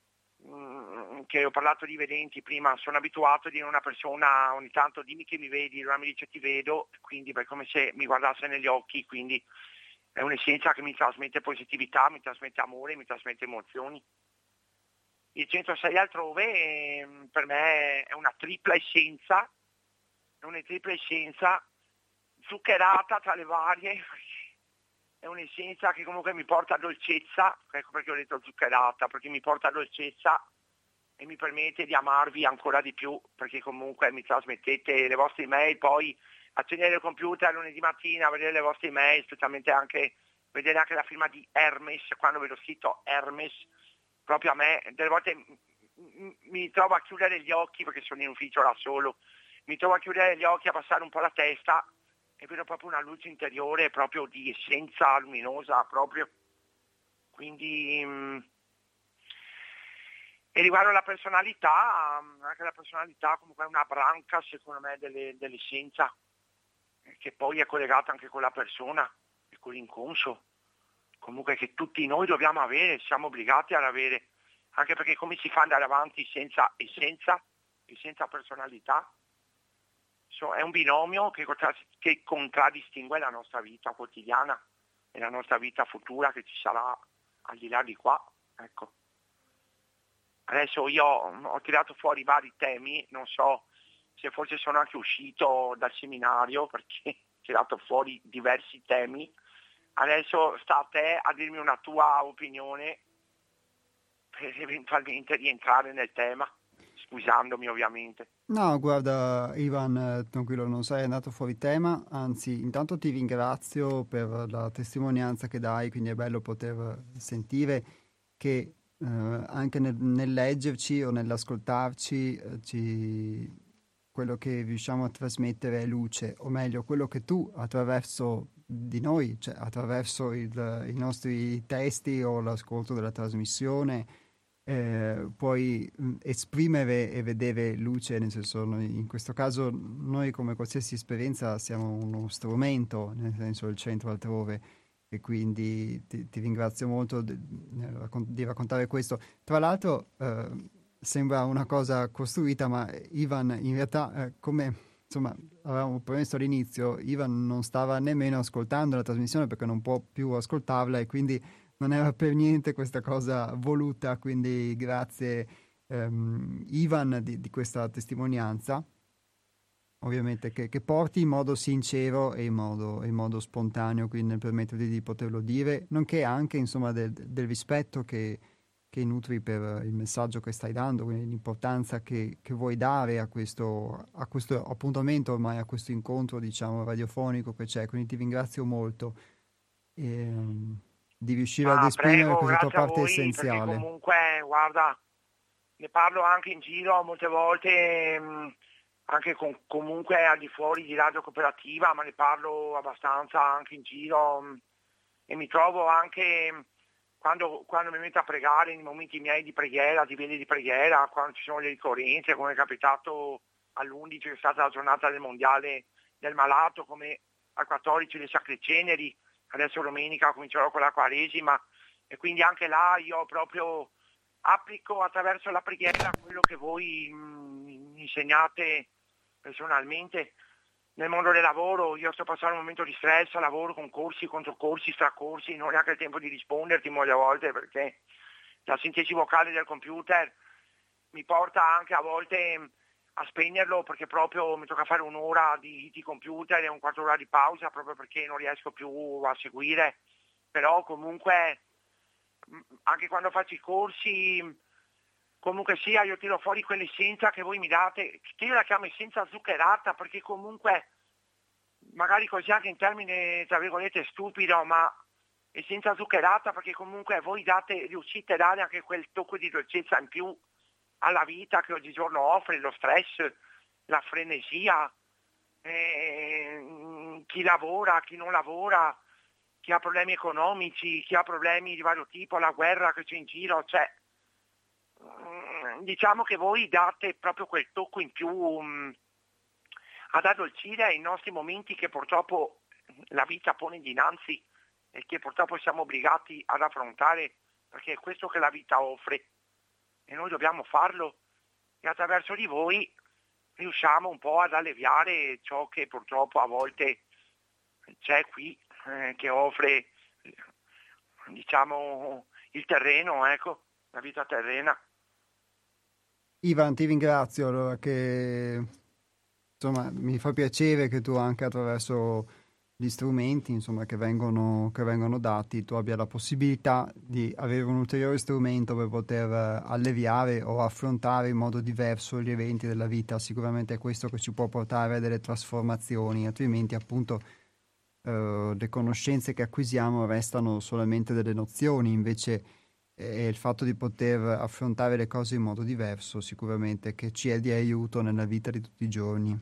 um, che ho parlato di vedenti prima, sono abituato a dire a una persona ogni tanto dimmi che mi vedi, allora mi dice ti vedo, quindi è come se mi guardasse negli occhi, quindi è un'essenza che mi trasmette positività, mi trasmette amore, mi trasmette emozioni. Il centosei altrove eh, per me è una tripla essenza, è una tripla essenza zuccherata tra le varie, è un'essenza che comunque mi porta a dolcezza, ecco perché ho detto zuccherata, perché mi porta a dolcezza e mi permette di amarvi ancora di più, perché comunque mi trasmettete le vostre email, poi accendere il computer lunedì mattina, vedere le vostre email, specialmente anche vedere anche la firma di Hermes, quando vedo scritto Hermes, proprio a me, delle volte mi trovo a chiudere gli occhi perché sono in ufficio da solo, mi trovo a chiudere gli occhi, a passare un po' la testa e vedo proprio una luce interiore proprio di essenza luminosa proprio. Quindi mh, e riguardo alla personalità, anche la personalità comunque è una branca secondo me delle, dell'essenza, che poi è collegata anche con la persona e con l'inconscio, comunque che tutti noi dobbiamo avere, siamo obbligati ad avere, anche perché come si fa ad andare avanti senza essenza e senza personalità? So, è un binomio che, che contraddistingue la nostra vita quotidiana e la nostra vita futura che ci sarà al di là di qua, ecco. Adesso io ho tirato fuori vari temi, non so se forse sono anche uscito dal seminario perché ho tirato fuori diversi temi. Adesso sta a te a dirmi una tua opinione per eventualmente rientrare nel tema, scusandomi ovviamente. No, guarda Ivan, eh, tranquillo, non sei andato fuori tema, anzi intanto ti ringrazio per la testimonianza che dai, quindi è bello poter sentire che eh, anche nel, nel leggerci o nell'ascoltarci eh, ci... quello che riusciamo a trasmettere è luce, o meglio, quello che tu attraverso di noi, cioè attraverso il, i nostri testi o l'ascolto della trasmissione, eh, puoi mh, esprimere e vedere luce, nel senso, noi, in questo caso noi come qualsiasi esperienza siamo uno strumento, nel senso il centro altrove, e quindi ti, ti ringrazio molto di, di raccontare questo. Tra l'altro eh, sembra una cosa costruita, ma Ivan in realtà eh, come insomma avevamo promesso all'inizio, Ivan non stava nemmeno ascoltando la trasmissione perché non può più ascoltarla e quindi non era per niente questa cosa voluta, quindi grazie ehm, Ivan di, di questa testimonianza, ovviamente che, che porti in modo sincero e in modo, in modo spontaneo, quindi nel permetterti di poterlo dire, nonché anche insomma del, del rispetto che, che nutri per il messaggio che stai dando, quindi l'importanza che, che vuoi dare a questo, a questo appuntamento, ormai a questo incontro diciamo radiofonico che c'è, quindi ti ringrazio molto e, um, di riuscire ad Ma esprimere prego, questa tua grazie a parte voi, perché essenziale. comunque, guarda, ne parlo anche in giro molte volte, mh, anche con, comunque al di fuori di Radio Cooperativa, ma ne parlo abbastanza anche in giro mh, e mi trovo anche mh, quando, quando mi metto a pregare, nei momenti miei di preghiera, di veglie di preghiera, quando ci sono le ricorrenze, come è capitato all'undici che è stata la giornata del mondiale del malato, come al quattordici le sacre ceneri, adesso domenica comincerò con la Quaresima e quindi anche là io proprio applico attraverso la preghiera quello che voi mh, mi insegnate personalmente. Nel mondo del lavoro io sto passando un momento di stress, lavoro con corsi, controcorsi, stracorsi, non ho neanche il tempo di risponderti molte volte perché la sintesi vocale del computer mi porta anche a volte a spegnerlo perché proprio mi tocca fare un'ora di, di computer e un quarto d'ora di pausa proprio perché non riesco più a seguire, però comunque anche quando faccio i corsi comunque sia io tiro fuori quell'essenza che voi mi date, che io la chiamo essenza zuccherata perché comunque magari così anche in termine tra virgolette stupido, ma essenza zuccherata perché comunque voi date, riuscite a dare anche quel tocco di dolcezza in più alla vita che oggigiorno offre, lo stress, la frenesia, eh, chi lavora, chi non lavora, chi ha problemi economici, chi ha problemi di vario tipo, la guerra che c'è in giro, cioè diciamo che voi date proprio quel tocco in più um, ad addolcire i nostri momenti che purtroppo la vita pone dinanzi e che purtroppo siamo obbligati ad affrontare perché è questo che la vita offre e noi dobbiamo farlo e attraverso di voi riusciamo un po' ad alleviare ciò che purtroppo a volte c'è qui eh, che offre diciamo il terreno, ecco, la vita terrena. Ivan, ti ringrazio, allora, che insomma mi fa piacere che tu anche attraverso gli strumenti insomma, che vengono, che vengono dati tu abbia la possibilità di avere un ulteriore strumento per poter eh, alleviare o affrontare in modo diverso gli eventi della vita. Sicuramente è questo che ci può portare a delle trasformazioni, altrimenti appunto eh, le conoscenze che acquisiamo restano solamente delle nozioni, invece e il fatto di poter affrontare le cose in modo diverso sicuramente che ci è di aiuto nella vita di tutti i giorni.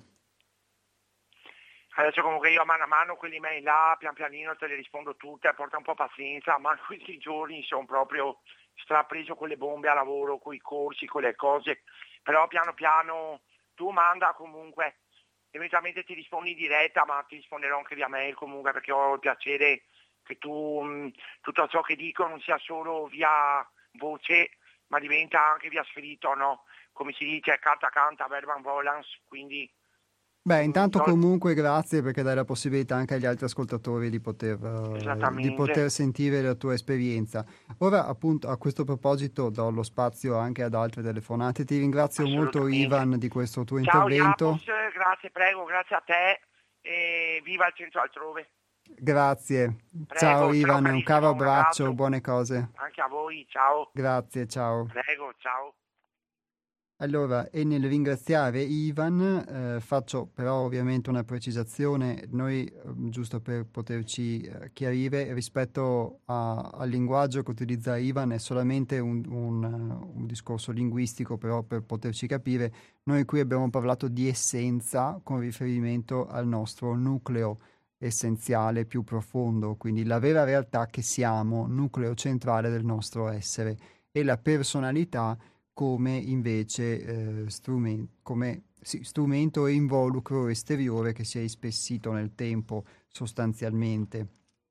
Adesso comunque io a mano a mano quelli mail là, pian pianino te le rispondo tutte, porta un po' pazienza, ma questi giorni sono proprio strapreso con le bombe a lavoro, con i corsi, con le cose, però piano piano tu manda comunque, eventualmente ti rispondi in diretta, ma ti risponderò anche via mail comunque, perché ho il piacere che tu mh, tutto ciò che dico non sia solo via voce, ma diventa anche via scritto, no? Come si dice, carta canta, verbam volans, quindi... Beh, intanto No, comunque grazie perché dai la possibilità anche agli altri ascoltatori di poter, eh, di esattamente, poter sentire la tua esperienza. Ora, appunto, a questo proposito do lo spazio anche ad altre telefonate. Ti ringrazio molto, assolutamente. Ivan, di questo tuo Ciao intervento. Iapos, grazie, prego, grazie a te e viva il centro altrove. Grazie. Ciao, Prego, ciao Ivan, un caro carissimo, un abbraccio, abbraccio buone cose. anche a voi, ciao, Grazie, ciao. prego, ciao. Allora, e nel ringraziare Ivan, eh, faccio però ovviamente una precisazione, noi, eh, giusto per poterci eh, chiarire, rispetto a- al linguaggio che utilizza Ivan è solamente un, un, eh, un discorso linguistico, però per poterci capire, noi qui abbiamo parlato di essenza con riferimento al nostro nucleo essenziale più profondo, quindi la vera realtà che siamo, nucleo centrale del nostro essere, e la personalità come invece eh, strumen- come, sì, strumento e involucro esteriore che si è ispessito nel tempo sostanzialmente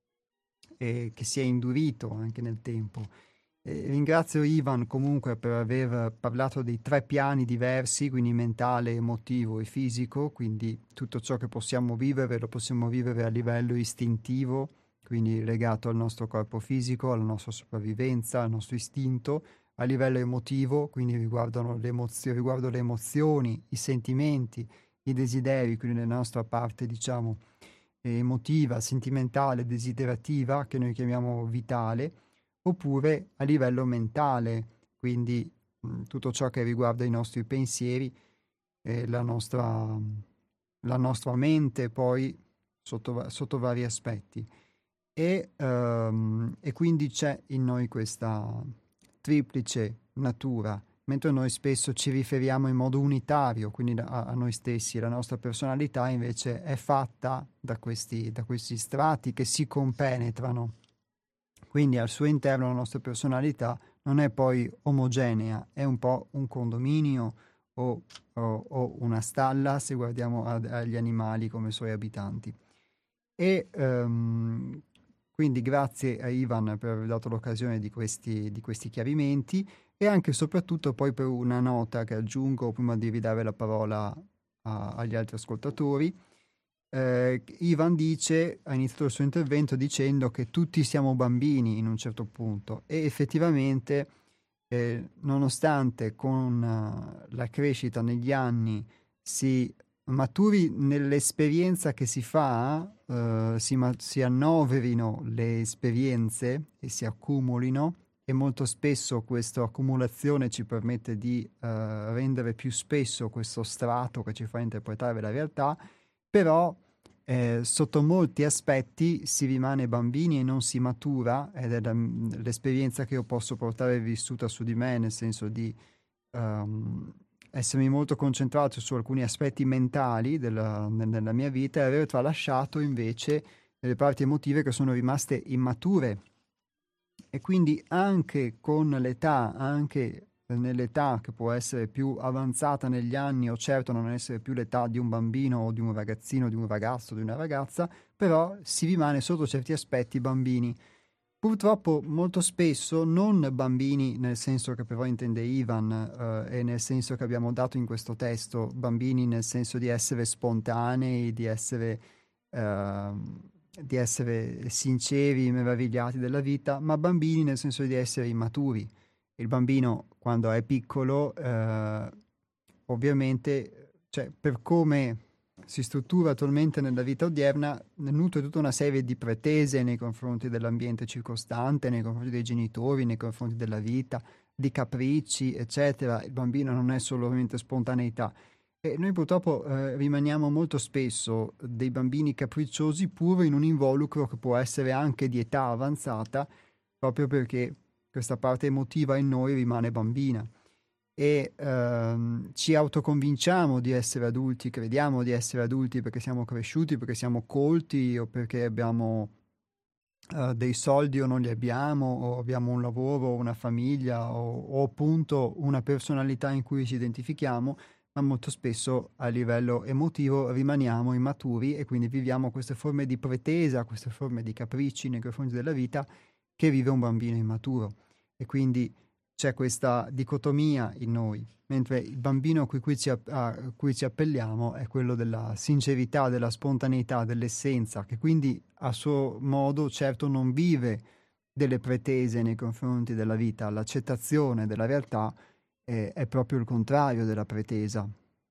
e che si è indurito anche nel tempo. Eh, ringrazio Ivan comunque per aver parlato dei tre piani diversi, quindi mentale, emotivo e fisico, quindi tutto ciò che possiamo vivere lo possiamo vivere a livello istintivo, quindi legato al nostro corpo fisico, alla nostra sopravvivenza, al nostro istinto, a livello emotivo, quindi riguardano le emozioni, riguardo le emozioni, i sentimenti, i desideri, quindi la nostra parte, diciamo, emotiva, sentimentale, desiderativa, che noi chiamiamo vitale, oppure a livello mentale, quindi mh, tutto ciò che riguarda i nostri pensieri, e la nostra, la nostra mente poi sotto, sotto vari aspetti. E, ehm, e quindi c'è in noi questa triplice natura, mentre noi spesso ci riferiamo in modo unitario, quindi a, a noi stessi. La nostra personalità invece è fatta da questi, da questi strati che si compenetrano. Quindi al suo interno la nostra personalità non è poi omogenea, è un po' un condominio o, o- o una stalla se guardiamo ad- agli animali come suoi abitanti. E ehm, quindi grazie a Ivan per aver dato l'occasione di questi, di questi chiarimenti e anche e soprattutto poi per una nota che aggiungo prima di ridare la parola a- agli altri ascoltatori. Eh, Ivan dice, ha iniziato il suo intervento dicendo che tutti siamo bambini in un certo punto e effettivamente, eh, nonostante con eh, la crescita negli anni si maturi nell'esperienza che si fa, eh, si, ma- si annoverino le esperienze e si accumulino e molto spesso questa accumulazione ci permette di eh, rendere più spesso questo strato che ci fa interpretare la realtà, però eh, sotto molti aspetti si rimane bambini e non si matura, ed è la- l'esperienza che io posso portare vissuta su di me, nel senso di ehm, essermi molto concentrato su alcuni aspetti mentali della, nel- nella mia vita e aver tralasciato invece delle parti emotive che sono rimaste immature. E quindi anche con l'età, anche nell'età che può essere più avanzata negli anni o certo non essere più l'età di un bambino o di un ragazzino, di un ragazzo, di una ragazza, però si rimane sotto certi aspetti bambini. Purtroppo molto spesso non bambini nel senso che però intende Ivan eh, e nel senso che abbiamo dato in questo testo, bambini nel senso di essere spontanei, di essere, ehm, di essere sinceri, meravigliati della vita, ma bambini nel senso di essere immaturi. Il bambino quando è piccolo, eh, ovviamente, cioè, per come si struttura attualmente nella vita odierna, nutre tutta una serie di pretese nei confronti dell'ambiente circostante, nei confronti dei genitori, nei confronti della vita, di capricci, eccetera. Il bambino non è solamente spontaneità. E noi purtroppo eh, rimaniamo molto spesso dei bambini capricciosi pur in un involucro che può essere anche di età avanzata, proprio perché questa parte emotiva in noi rimane bambina e ehm, ci autoconvinciamo di essere adulti, crediamo di essere adulti perché siamo cresciuti, perché siamo colti o perché abbiamo uh, dei soldi o non li abbiamo, o abbiamo un lavoro, una famiglia o, o appunto una personalità in cui ci identifichiamo, ma molto spesso a livello emotivo rimaniamo immaturi e quindi viviamo queste forme di pretesa, queste forme di capricci nei confronti della vita che vive un bambino immaturo. E quindi c'è questa dicotomia in noi, mentre il bambino a cui ci, a cui ci appelliamo è quello della sincerità, della spontaneità, dell'essenza, che quindi a suo modo certo non vive delle pretese nei confronti della vita. L'accettazione della realtà è, è proprio il contrario della pretesa.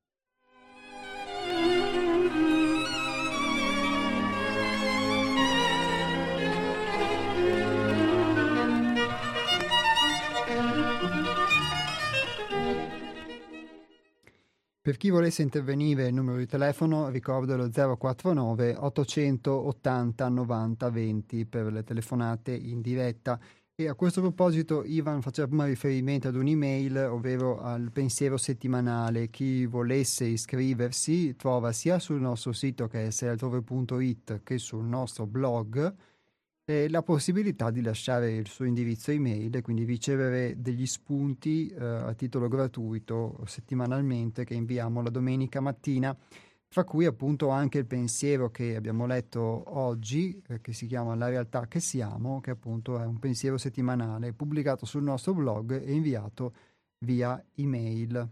Per chi volesse intervenire il numero di telefono ricordo lo zero quattro nove ottocentottanta novanta venti per le telefonate in diretta. E a questo proposito Ivan faceva riferimento ad un'email, ovvero al pensiero settimanale. Chi volesse iscriversi trova sia sul nostro sito che è sei altrove punto it che sul nostro blog e la possibilità di lasciare il suo indirizzo email e quindi ricevere degli spunti eh, a titolo gratuito settimanalmente che inviamo la domenica mattina, fra cui appunto anche il pensiero che abbiamo letto oggi, eh, che si chiama La realtà che siamo, che appunto è un pensiero settimanale pubblicato sul nostro blog e inviato via email.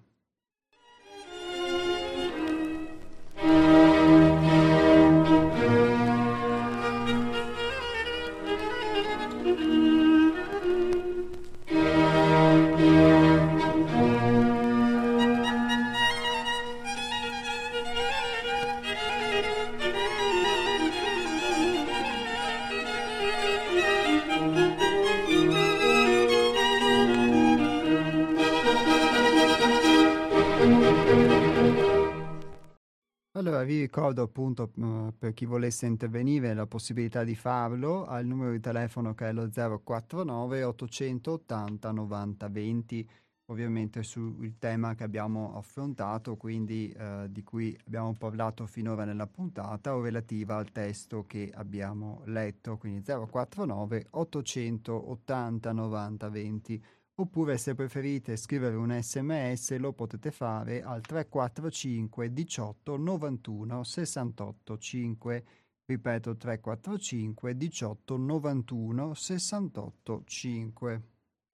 Allora vi ricordo appunto uh, per chi volesse intervenire la possibilità di farlo al numero di telefono che è lo zero quattro nove ottocentottanta novanta venti, ovviamente sul tema che abbiamo affrontato, quindi uh, di cui abbiamo parlato finora nella puntata o relativa al testo che abbiamo letto, quindi zero quattro nove ottocentottanta novanta venti. Oppure se preferite scrivere un sms lo potete fare al tre quattro cinque diciotto novantuno sessantotto cinque, ripeto tre quattro cinque diciotto novantuno sessantotto cinque.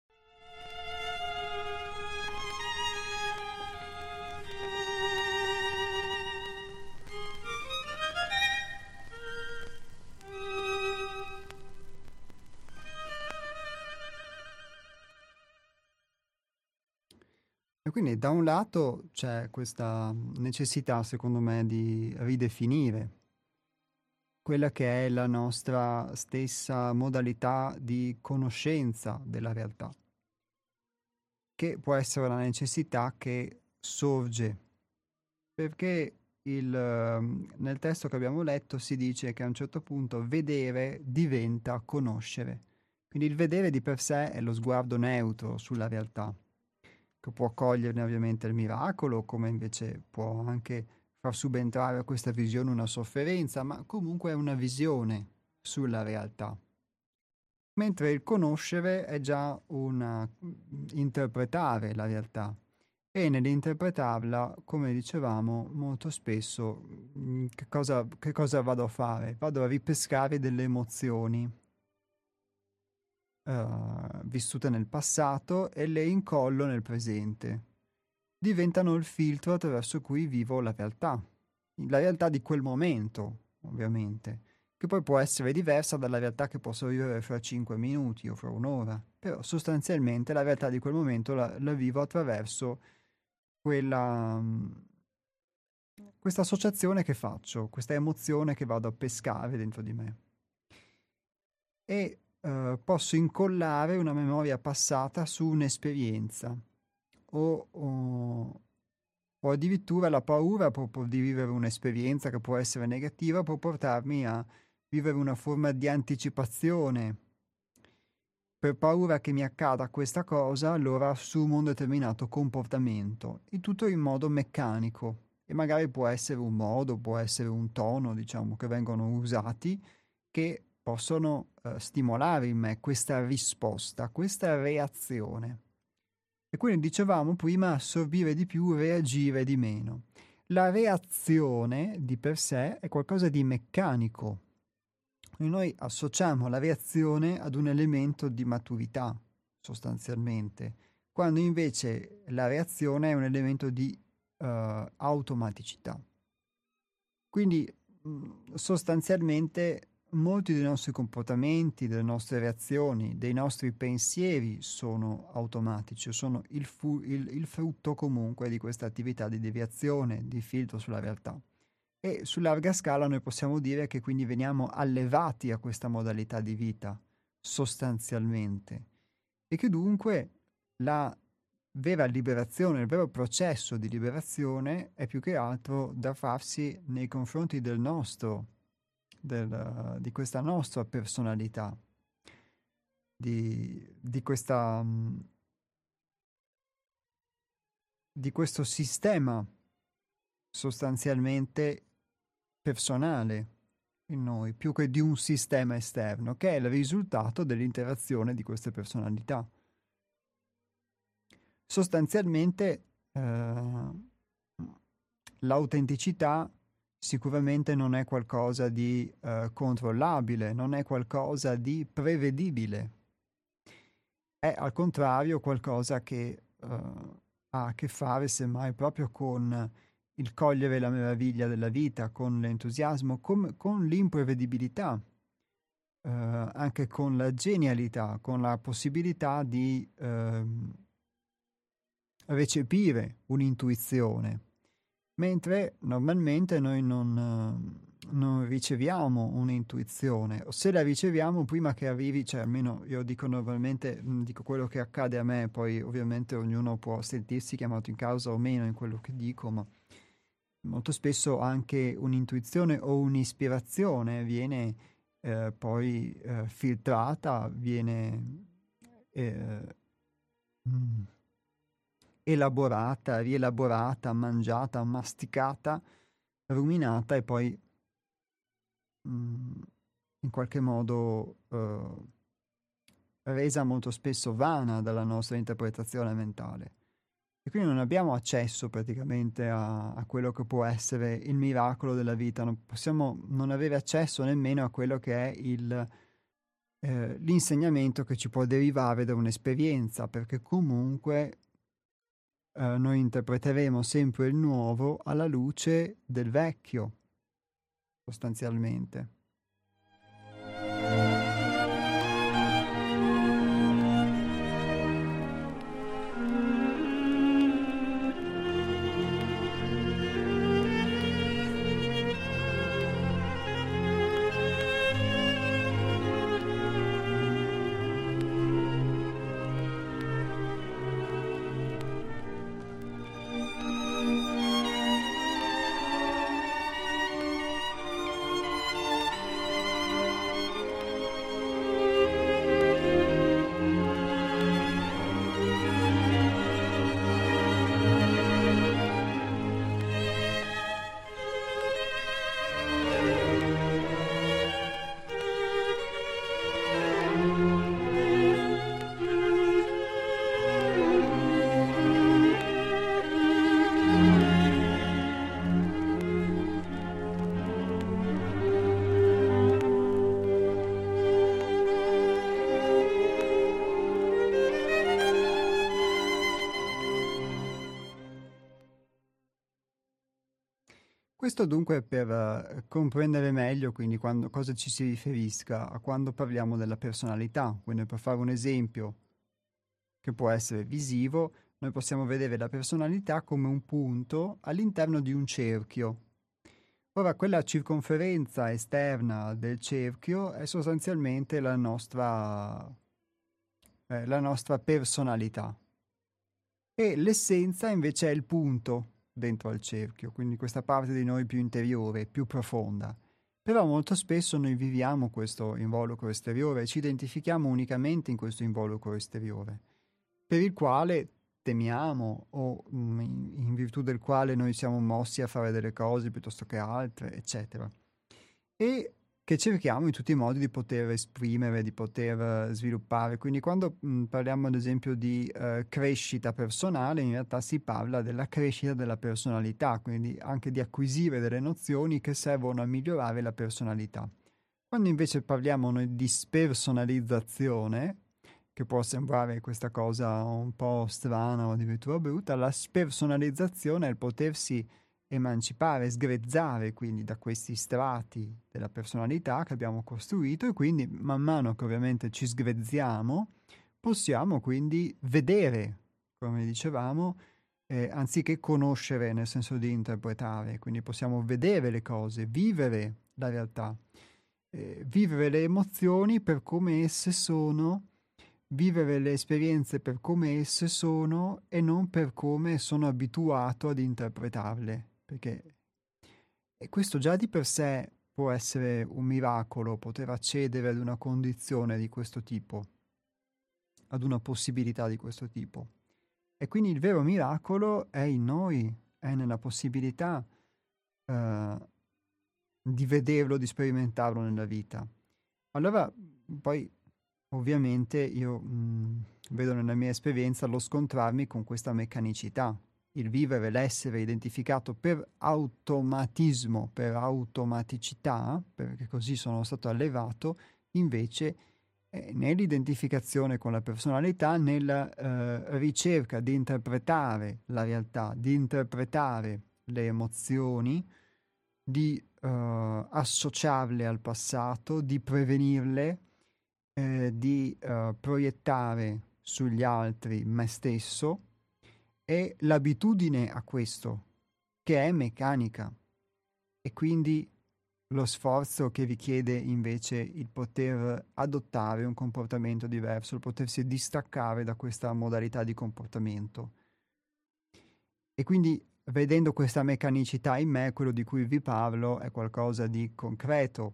E quindi da un lato c'è questa necessità, secondo me, di ridefinire quella che è la nostra stessa modalità di conoscenza della realtà, che può essere una necessità che sorge, perché il, nel testo che abbiamo letto si dice che a un certo punto vedere diventa conoscere. Quindi il vedere di per sé è lo sguardo neutro sulla realtà, che può coglierne ovviamente il miracolo, come invece può anche far subentrare a questa visione una sofferenza, ma comunque è una visione sulla realtà. Mentre il conoscere è già un interpretare la realtà e nell'interpretarla, come dicevamo, molto spesso che cosa, che cosa vado a fare? Vado a ripescare delle emozioni Uh, vissute nel passato e le incollo nel presente. Diventano il filtro attraverso cui vivo la realtà, la realtà di quel momento, ovviamente, che poi può essere diversa dalla realtà che posso vivere fra cinque minuti o fra un'ora, però sostanzialmente la realtà di quel momento la, la vivo attraverso quella, questa associazione che faccio, questa emozione che vado a pescare dentro di me. E Uh, posso incollare una memoria passata su un'esperienza o, o, o addirittura la paura proprio di vivere un'esperienza che può essere negativa può portarmi a vivere una forma di anticipazione per paura che mi accada questa cosa, allora assumo un determinato comportamento, il tutto in modo meccanico. E magari può essere un modo, può essere un tono, diciamo, che vengono usati, che possono eh, stimolare in me questa risposta, questa reazione. E quindi dicevamo prima assorbire di più, reagire di meno. La reazione di per sé è qualcosa di meccanico. E noi associamo la reazione ad un elemento di maturità, sostanzialmente, quando invece la reazione è un elemento di uh, automaticità. Quindi mh, sostanzialmente molti dei nostri comportamenti, delle nostre reazioni, dei nostri pensieri sono automatici, sono il, fu- il, il frutto comunque di questa attività di deviazione, di filtro sulla realtà. E su larga scala noi possiamo dire che quindi veniamo allevati a questa modalità di vita, sostanzialmente, e che dunque la vera liberazione, il vero processo di liberazione è più che altro da farsi nei confronti del nostro, del, di questa nostra personalità, di, di questa di questo sistema sostanzialmente personale in noi, più che di un sistema esterno, che è il risultato dell'interazione di queste personalità. Sostanzialmente eh, l'autenticità sicuramente non è qualcosa di eh, controllabile, non è qualcosa di prevedibile, è al contrario qualcosa che eh, ha a che fare semmai proprio con il cogliere la meraviglia della vita, con l'entusiasmo, con, con l'imprevedibilità, eh, anche con la genialità, con la possibilità di eh, recepire un'intuizione, mentre normalmente noi non, non riceviamo un'intuizione, o se la riceviamo prima che arrivi, cioè almeno io dico normalmente, dico quello che accade a me, poi ovviamente ognuno può sentirsi chiamato in causa o meno in quello che dico, ma molto spesso anche un'intuizione o un'ispirazione viene eh, poi eh, filtrata, viene eh, mm, elaborata, rielaborata, mangiata, masticata, ruminata e poi mm, in qualche modo eh, resa molto spesso vana dalla nostra interpretazione mentale. E quindi non abbiamo accesso praticamente a, a quello che può essere il miracolo della vita, non possiamo non avere accesso nemmeno a quello che è il, eh, l'insegnamento che ci può derivare da un'esperienza, perché comunque eh, noi interpreteremo sempre il nuovo alla luce del vecchio, sostanzialmente. Questo dunque per uh, comprendere meglio quindi quando, cosa ci si riferisca a quando parliamo della personalità. Quindi per fare un esempio che può essere visivo, noi possiamo vedere la personalità come un punto all'interno di un cerchio. Ora, quella circonferenza esterna del cerchio è sostanzialmente la nostra, eh, la nostra personalità. E l'essenza invece è il punto dentro al cerchio, quindi questa parte di noi più interiore, più profonda. Però molto spesso noi viviamo questo involucro esteriore e ci identifichiamo unicamente in questo involucro esteriore, per il quale temiamo o mm, in, in virtù del quale noi siamo mossi a fare delle cose piuttosto che altre, eccetera. E che cerchiamo in tutti i modi di poter esprimere, di poter eh, sviluppare. Quindi quando mh, parliamo ad esempio di eh, crescita personale, in realtà si parla della crescita della personalità, quindi anche di acquisire delle nozioni che servono a migliorare la personalità. Quando invece parliamo noi di spersonalizzazione, che può sembrare questa cosa un po' strana o addirittura brutta, la spersonalizzazione è il potersi emancipare, sgrezzare quindi da questi strati della personalità che abbiamo costruito e quindi man mano che ovviamente ci sgrezziamo possiamo quindi vedere, come dicevamo, eh, anziché conoscere nel senso di interpretare, quindi possiamo vedere le cose, vivere la realtà, eh, vivere le emozioni per come esse sono, vivere le esperienze per come esse sono e non per come sono abituato ad interpretarle, perché e questo già di per sé può essere un miracolo, poter accedere ad una condizione di questo tipo, ad una possibilità di questo tipo. E quindi il vero miracolo è in noi, è nella possibilità eh, di vederlo, di sperimentarlo nella vita. Allora, poi ovviamente io mh, vedo nella mia esperienza lo scontrarmi con questa meccanicità, il vivere, l'essere identificato per automatismo, per automaticità, perché così sono stato allevato, invece eh, nell'identificazione con la personalità, nella eh, ricerca di interpretare la realtà, di interpretare le emozioni, di eh, associarle al passato, di prevenirle, eh, di eh, proiettare sugli altri me stesso e l'abitudine a questo, che è meccanica, e quindi lo sforzo che richiede invece il poter adottare un comportamento diverso, il potersi distaccare da questa modalità di comportamento. E quindi vedendo questa meccanicità in me, quello di cui vi parlo è qualcosa di concreto,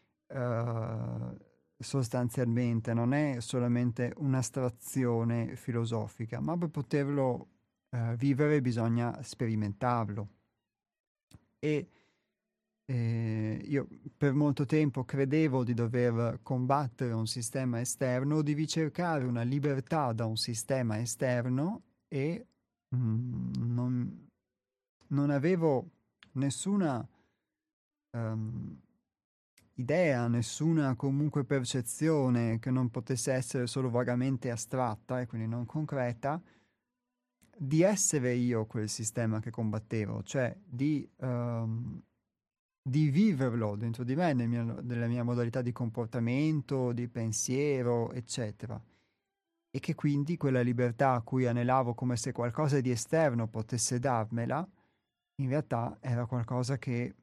eh, sostanzialmente, non è solamente un'astrazione filosofica, ma per poterlo eh, vivere bisogna sperimentarlo. E eh, io per molto tempo credevo di dover combattere un sistema esterno, di ricercare una libertà da un sistema esterno e mm, non, non avevo nessuna um, idea, nessuna comunque percezione che non potesse essere solo vagamente astratta e quindi non concreta, di essere io quel sistema che combattevo, cioè di, um, di viverlo dentro di me, nel mio- nella mia modalità di comportamento, di pensiero, eccetera. E che quindi quella libertà a cui anelavo come se qualcosa di esterno potesse darmela, in realtà era qualcosa che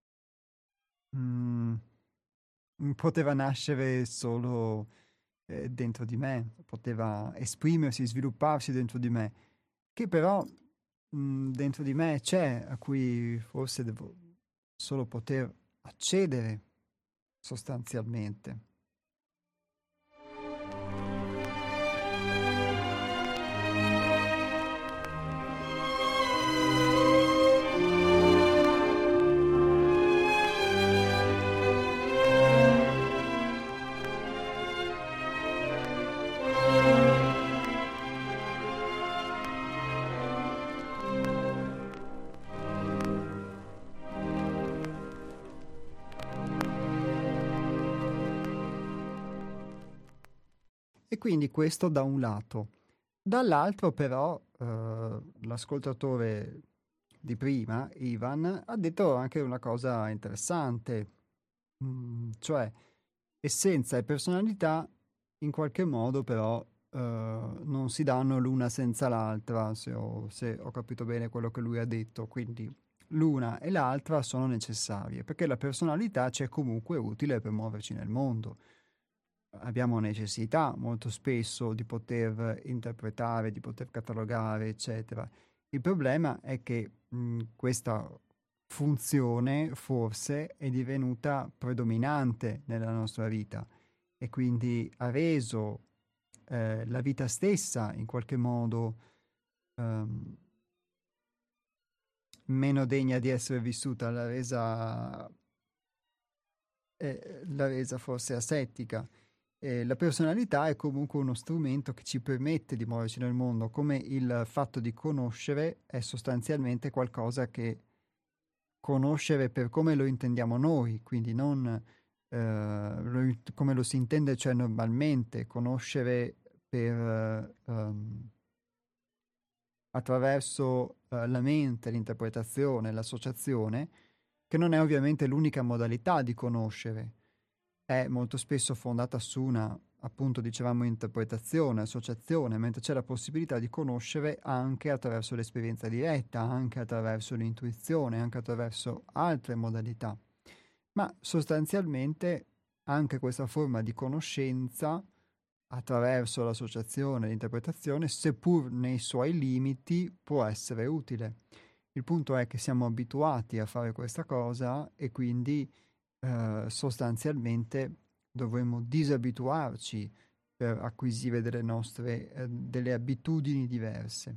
mm, poteva nascere solo eh, dentro di me, poteva esprimersi, svilupparsi dentro di me, che però mh, dentro di me c'è, a cui forse devo solo poter accedere sostanzialmente. E quindi questo da un lato. Dall'altro però eh, l'ascoltatore di prima, Ivan, ha detto anche una cosa interessante, mm, cioè essenza e personalità in qualche modo però eh, non si danno l'una senza l'altra, se ho, se ho capito bene quello che lui ha detto. Quindi l'una e l'altra sono necessarie, perché la personalità ci è comunque utile per muoverci nel mondo. Abbiamo necessità molto spesso di poter interpretare, di poter catalogare, eccetera. Il problema è che mh, questa funzione forse è divenuta predominante nella nostra vita e quindi ha reso eh, la vita stessa in qualche modo ehm, meno degna di essere vissuta, l'ha resa, eh, l'ha resa forse asettica. Eh, la personalità è comunque uno strumento che ci permette di muoverci nel mondo, come il fatto di conoscere è sostanzialmente qualcosa che conoscere per come lo intendiamo noi, quindi non eh, lo- come lo si intende, cioè normalmente, conoscere per, eh, ehm, attraverso eh, la mente, l'interpretazione, l'associazione, che non è ovviamente l'unica modalità di conoscere, è molto spesso fondata su una, appunto, dicevamo, interpretazione, associazione, mentre c'è la possibilità di conoscere anche attraverso l'esperienza diretta, anche attraverso l'intuizione, anche attraverso altre modalità. Ma sostanzialmente anche questa forma di conoscenza attraverso l'associazione e l'interpretazione, seppur nei suoi limiti, può essere utile. Il punto è che siamo abituati a fare questa cosa e quindi eh, sostanzialmente dovremmo disabituarci per acquisire delle nostre eh, delle abitudini diverse.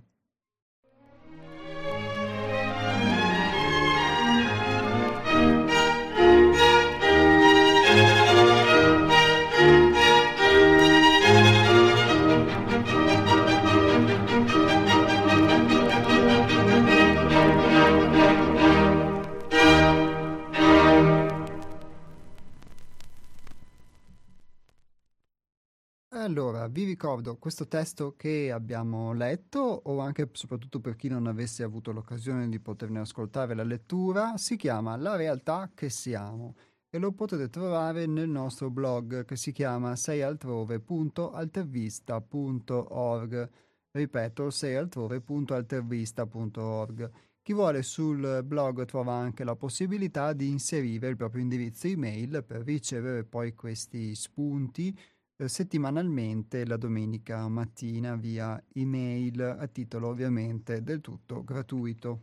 Allora, vi ricordo questo testo che abbiamo letto, o anche soprattutto per chi non avesse avuto l'occasione di poterne ascoltare la lettura, si chiama La realtà che siamo e lo potete trovare nel nostro blog che si chiama seialtrove punto altervista punto org. Ripeto, seialtrove punto altervista punto org. Chi vuole sul blog trova anche la possibilità di inserire il proprio indirizzo email per ricevere poi questi spunti eh, settimanalmente la domenica mattina via email, a titolo ovviamente del tutto gratuito.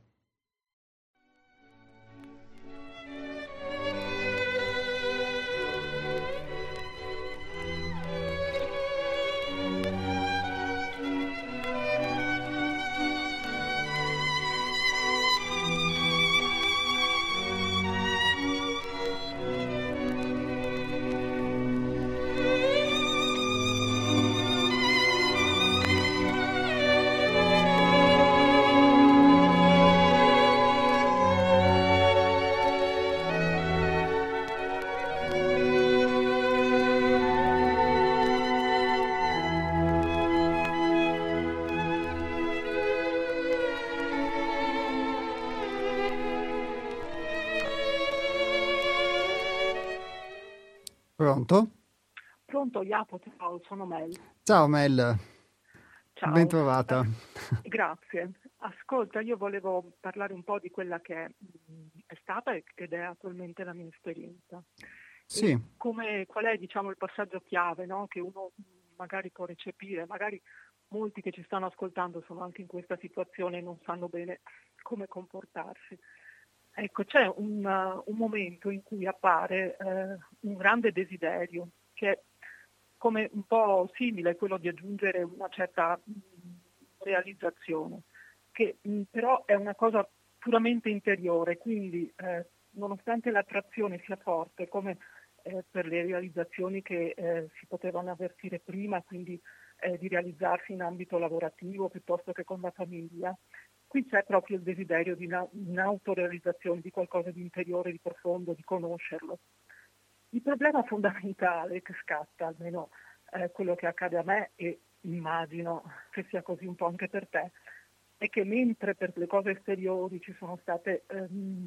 Pronto? Pronto, Japo, ciao, sono Mel. Ciao Mel, Ciao. ben trovata. Eh, grazie. Ascolta, io volevo parlare un po' di quella che mh, è stata ed è attualmente la mia esperienza. Sì. E come, qual è, diciamo, il passaggio chiave, no? Che uno magari può recepire, magari molti che ci stanno ascoltando sono anche in questa situazione e non sanno bene come comportarsi. Ecco, c'è un, uh, un momento in cui appare uh, un grande desiderio, che è come un po' simile a quello di aggiungere una certa mh, realizzazione, che mh, però è una cosa puramente interiore, quindi eh, nonostante l'attrazione sia forte, come eh, per le realizzazioni che eh, si potevano avvertire prima, quindi eh, di realizzarsi in ambito lavorativo piuttosto che con la famiglia, qui c'è proprio il desiderio di una, un'autorealizzazione, di qualcosa di interiore, di profondo, di conoscerlo. Il problema fondamentale che scatta, almeno eh, quello che accade a me, e immagino che sia così un po' anche per te, è che mentre per le cose esteriori ci sono state, ehm,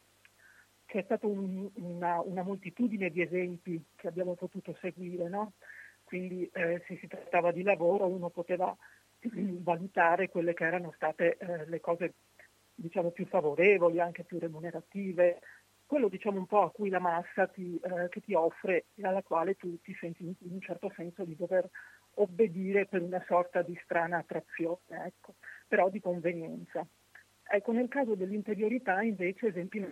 c'è stata un, una, una moltitudine di esempi che abbiamo potuto seguire, no? Quindi eh, se si trattava di lavoro uno poteva valutare quelle che erano state eh, le cose, diciamo, più favorevoli, anche più remunerative, quello, diciamo, un po' a cui la massa ti, eh, che ti offre e alla quale tu ti senti in un certo senso di dover obbedire per una sorta di strana attrazione, ecco, però di convenienza. Ecco, nel caso dell'interiorità invece esempi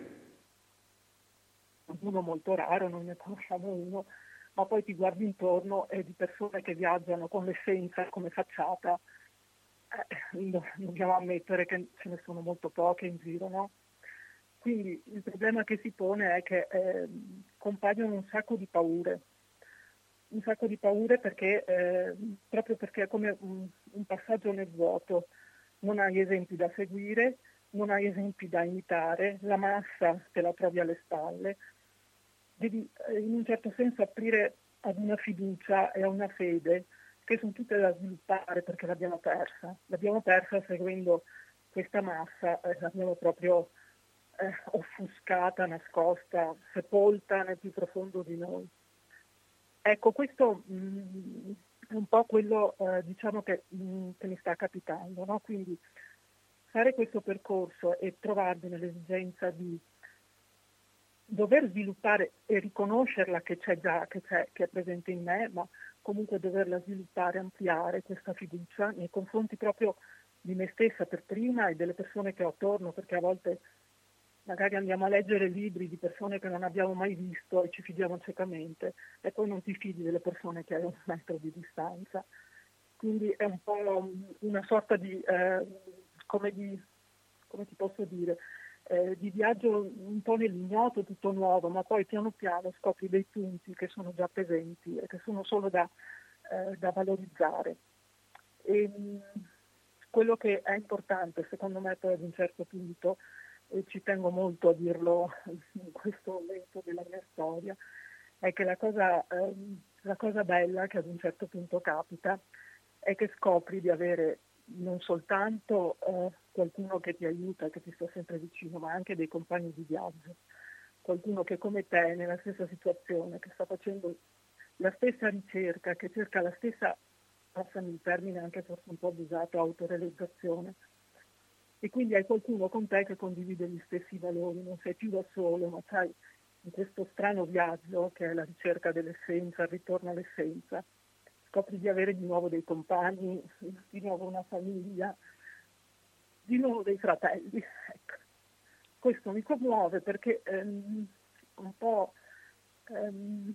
uno molto raro, non ne conosciamo uno, ma poi ti guardi intorno e di persone che viaggiano con l'essenza come facciata, eh, dobbiamo ammettere che ce ne sono molto poche in giro, no? Quindi il problema che si pone è che eh, compaiono un sacco di paure, un sacco di paure perché eh, proprio perché è come un, un passaggio nel vuoto, non hai esempi da seguire, non hai esempi da imitare, la massa te la trovi alle spalle, devi eh, in un certo senso aprire ad una fiducia e a una fede che sono tutte da sviluppare perché l'abbiamo persa, l'abbiamo persa seguendo questa massa, eh, l'abbiamo proprio eh, offuscata, nascosta, sepolta nel più profondo di noi. Ecco, questo mh, è un po' quello eh, diciamo che, mh, che mi sta capitando, no? Quindi fare questo percorso e trovarmi nell'esigenza di dover sviluppare e riconoscerla che c'è già, che, c'è, che è presente in me, ma comunque doverla sviluppare, ampliare questa fiducia nei confronti proprio di me stessa per prima e delle persone che ho attorno, perché a volte magari andiamo a leggere libri di persone che non abbiamo mai visto e ci fidiamo ciecamente e poi non ti fidi delle persone che hai a un metro di distanza. Quindi è un po' una sorta di, eh, come, di come ti posso dire, eh, di viaggio un po' nell'ignoto, tutto nuovo, ma poi piano piano scopri dei punti che sono già presenti e che sono solo da, eh, da valorizzare. E, mh, quello che è importante secondo me poi ad un certo punto, e ci tengo molto a dirlo in questo momento della mia storia, è che la cosa, ehm, la cosa bella che ad un certo punto capita è che scopri di avere non soltanto eh, qualcuno che ti aiuta, che ti sta sempre vicino, ma anche dei compagni di viaggio, qualcuno che come te è nella stessa situazione, che sta facendo la stessa ricerca, che cerca la stessa, passami il termine anche forse un po' abusato, autorealizzazione. E quindi hai qualcuno con te che condivide gli stessi valori, non sei più da solo, ma sai, in questo strano viaggio che è la ricerca dell'essenza, il ritorno all'essenza, scopri di avere di nuovo dei compagni, di nuovo una famiglia, di nuovo dei fratelli. Ecco. Questo mi commuove perché ehm, un po', ehm,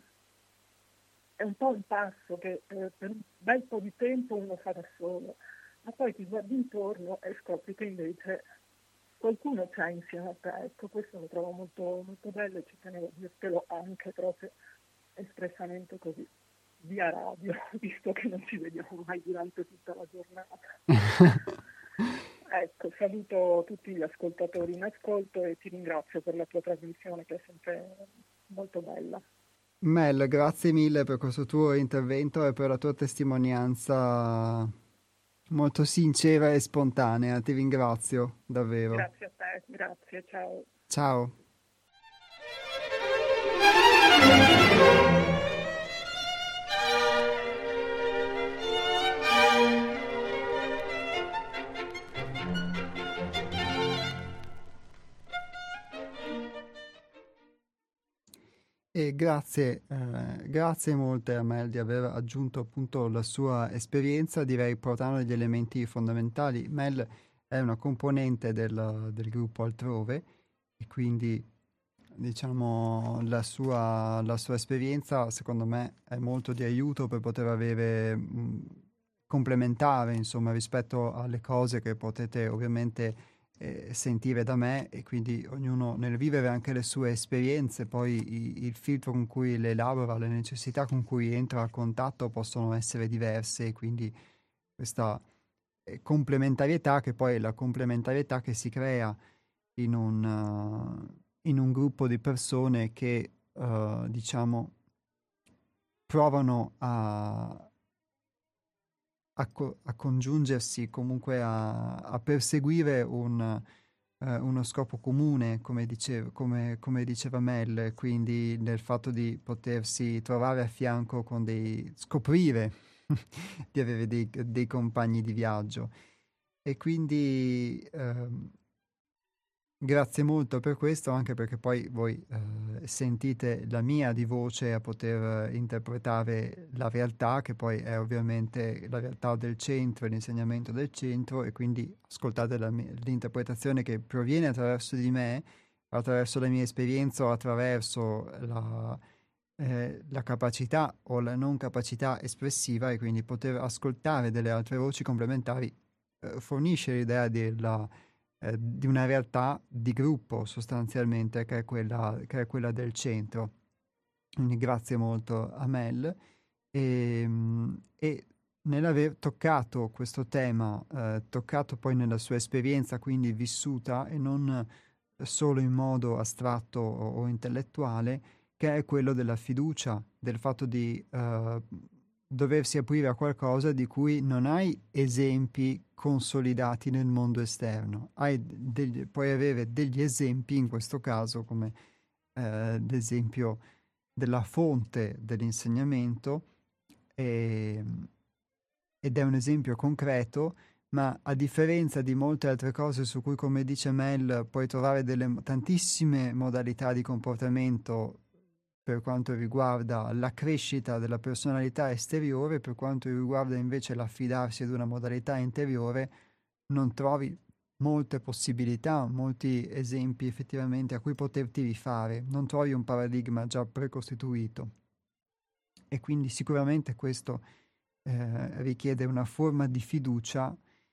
è un po' un passo che eh, per un bel po' di tempo uno fa da solo, ma poi ti guardi intorno e scopri che invece qualcuno c'è insieme a te. Ecco, questo lo trovo molto, molto bello e ci tenevo a dirtelo anche proprio espressamente così, via radio, visto che non ci vediamo mai durante tutta la giornata. Ecco, saluto tutti gli ascoltatori in ascolto e ti ringrazio per la tua trasmissione che è sempre molto bella. Mel, grazie mille per questo tuo intervento e per la tua testimonianza molto sincera e spontanea, ti ringrazio davvero. Grazie a te, grazie, ciao. Ciao. E grazie, eh, grazie molte a Mel di aver aggiunto appunto la sua esperienza, direi portando degli elementi fondamentali. Mel è una componente del, del gruppo Altrove e quindi diciamo la sua, la sua esperienza secondo me è molto di aiuto per poter avere mh, complementare insomma rispetto alle cose che potete ovviamente eh, sentire da me, e quindi ognuno nel vivere anche le sue esperienze, poi i- il filtro con cui le elabora, le necessità con cui entra a contatto possono essere diverse, e quindi questa eh, complementarietà, che poi è la complementarietà che si crea in un, uh, in un gruppo di persone che uh, diciamo provano a a, co- a congiungersi, comunque a, a perseguire un, eh, uno scopo comune, come, dicev- come, come diceva Mel, quindi nel fatto di potersi trovare a fianco con dei... scoprire di avere dei, dei compagni di viaggio. E quindi ehm, Grazie molto per questo, anche perché poi voi eh, sentite la mia di voce a poter interpretare la realtà, che poi è ovviamente la realtà del centro, l'insegnamento del centro, e quindi ascoltate la mia- l'interpretazione che proviene attraverso di me, attraverso la mia esperienza o attraverso la, eh, la capacità o la non capacità espressiva, e quindi poter ascoltare delle altre voci complementari eh, fornisce l'idea della eh, di una realtà di gruppo sostanzialmente, che è quella, che è quella del centro. Quindi grazie molto a Mel. E, mm, e nell'aver toccato questo tema, eh, toccato poi nella sua esperienza, quindi vissuta e non solo in modo astratto o, o intellettuale, che è quello della fiducia, del fatto di eh, doversi aprire a qualcosa di cui non hai esempi consolidati nel mondo esterno. Hai degli, puoi avere degli esempi, in questo caso, come eh, l'esempio della fonte dell'insegnamento, e, ed è un esempio concreto, ma a differenza di molte altre cose su cui, come dice Mel, puoi trovare delle tantissime modalità di comportamento per quanto riguarda la crescita della personalità esteriore, per quanto riguarda invece l'affidarsi ad una modalità interiore, non trovi molte possibilità, molti esempi effettivamente a cui poterti rifare, non trovi un paradigma già precostituito. E quindi sicuramente questo eh, richiede una forma di fiducia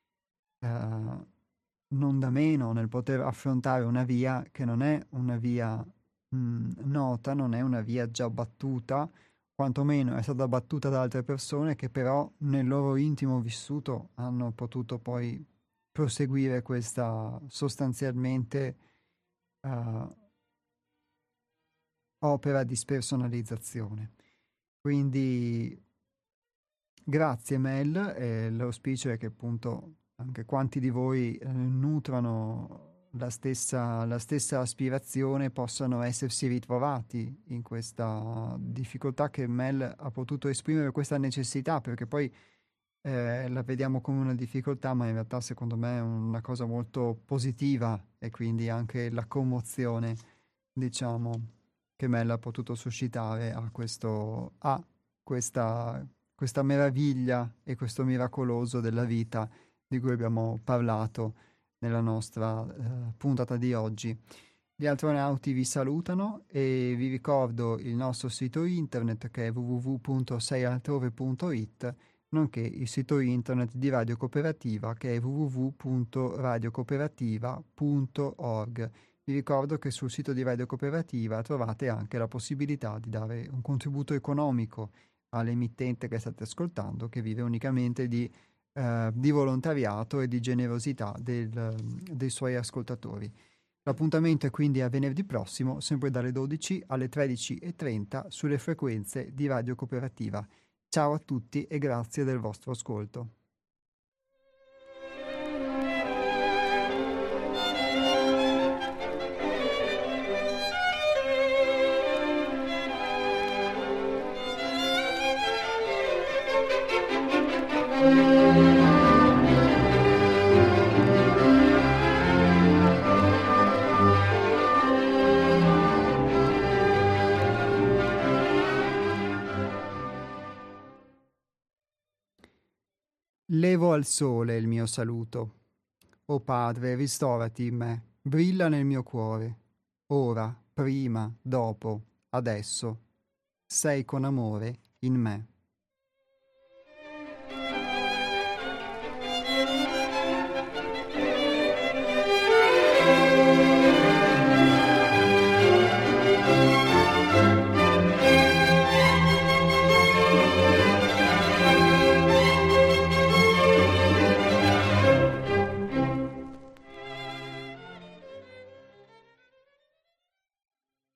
eh, non da meno nel poter affrontare una via che non è una via mh, nota, non è una via già battuta, quantomeno è stata battuta da altre persone che però nel loro intimo vissuto hanno potuto poi proseguire questa sostanzialmente uh, opera di spersonalizzazione. Quindi grazie Mel, e l'auspicio è che appunto anche quanti di voi eh, nutrano la stessa, la stessa aspirazione possano essersi ritrovati in questa difficoltà che Mel ha potuto esprimere, questa necessità, perché poi eh, la vediamo come una difficoltà, ma in realtà secondo me è una cosa molto positiva, e quindi anche la commozione, diciamo, che Mel ha potuto suscitare a questo, a questa, questa meraviglia e questo miracoloso della vita di cui abbiamo parlato nella nostra eh, puntata di oggi. Gli astronauti vi salutano e vi ricordo il nostro sito internet, che è w w w punto sei altrove punto i t, nonché il sito internet di Radio Cooperativa, che è w w w punto radio cooperativa punto org. Vi ricordo che sul sito di Radio Cooperativa trovate anche la possibilità di dare un contributo economico all'emittente che state ascoltando, che vive unicamente di, eh, di volontariato e di generosità del, dei suoi ascoltatori. L'appuntamento è quindi a venerdì prossimo, sempre dalle dodici alle tredici e trenta sulle frequenze di Radio Cooperativa. Ciao a tutti e grazie del vostro ascolto. Levo al sole il mio saluto. O Padre, ristorati in me, brilla nel mio cuore. Ora, prima, dopo, adesso, sei con amore in me.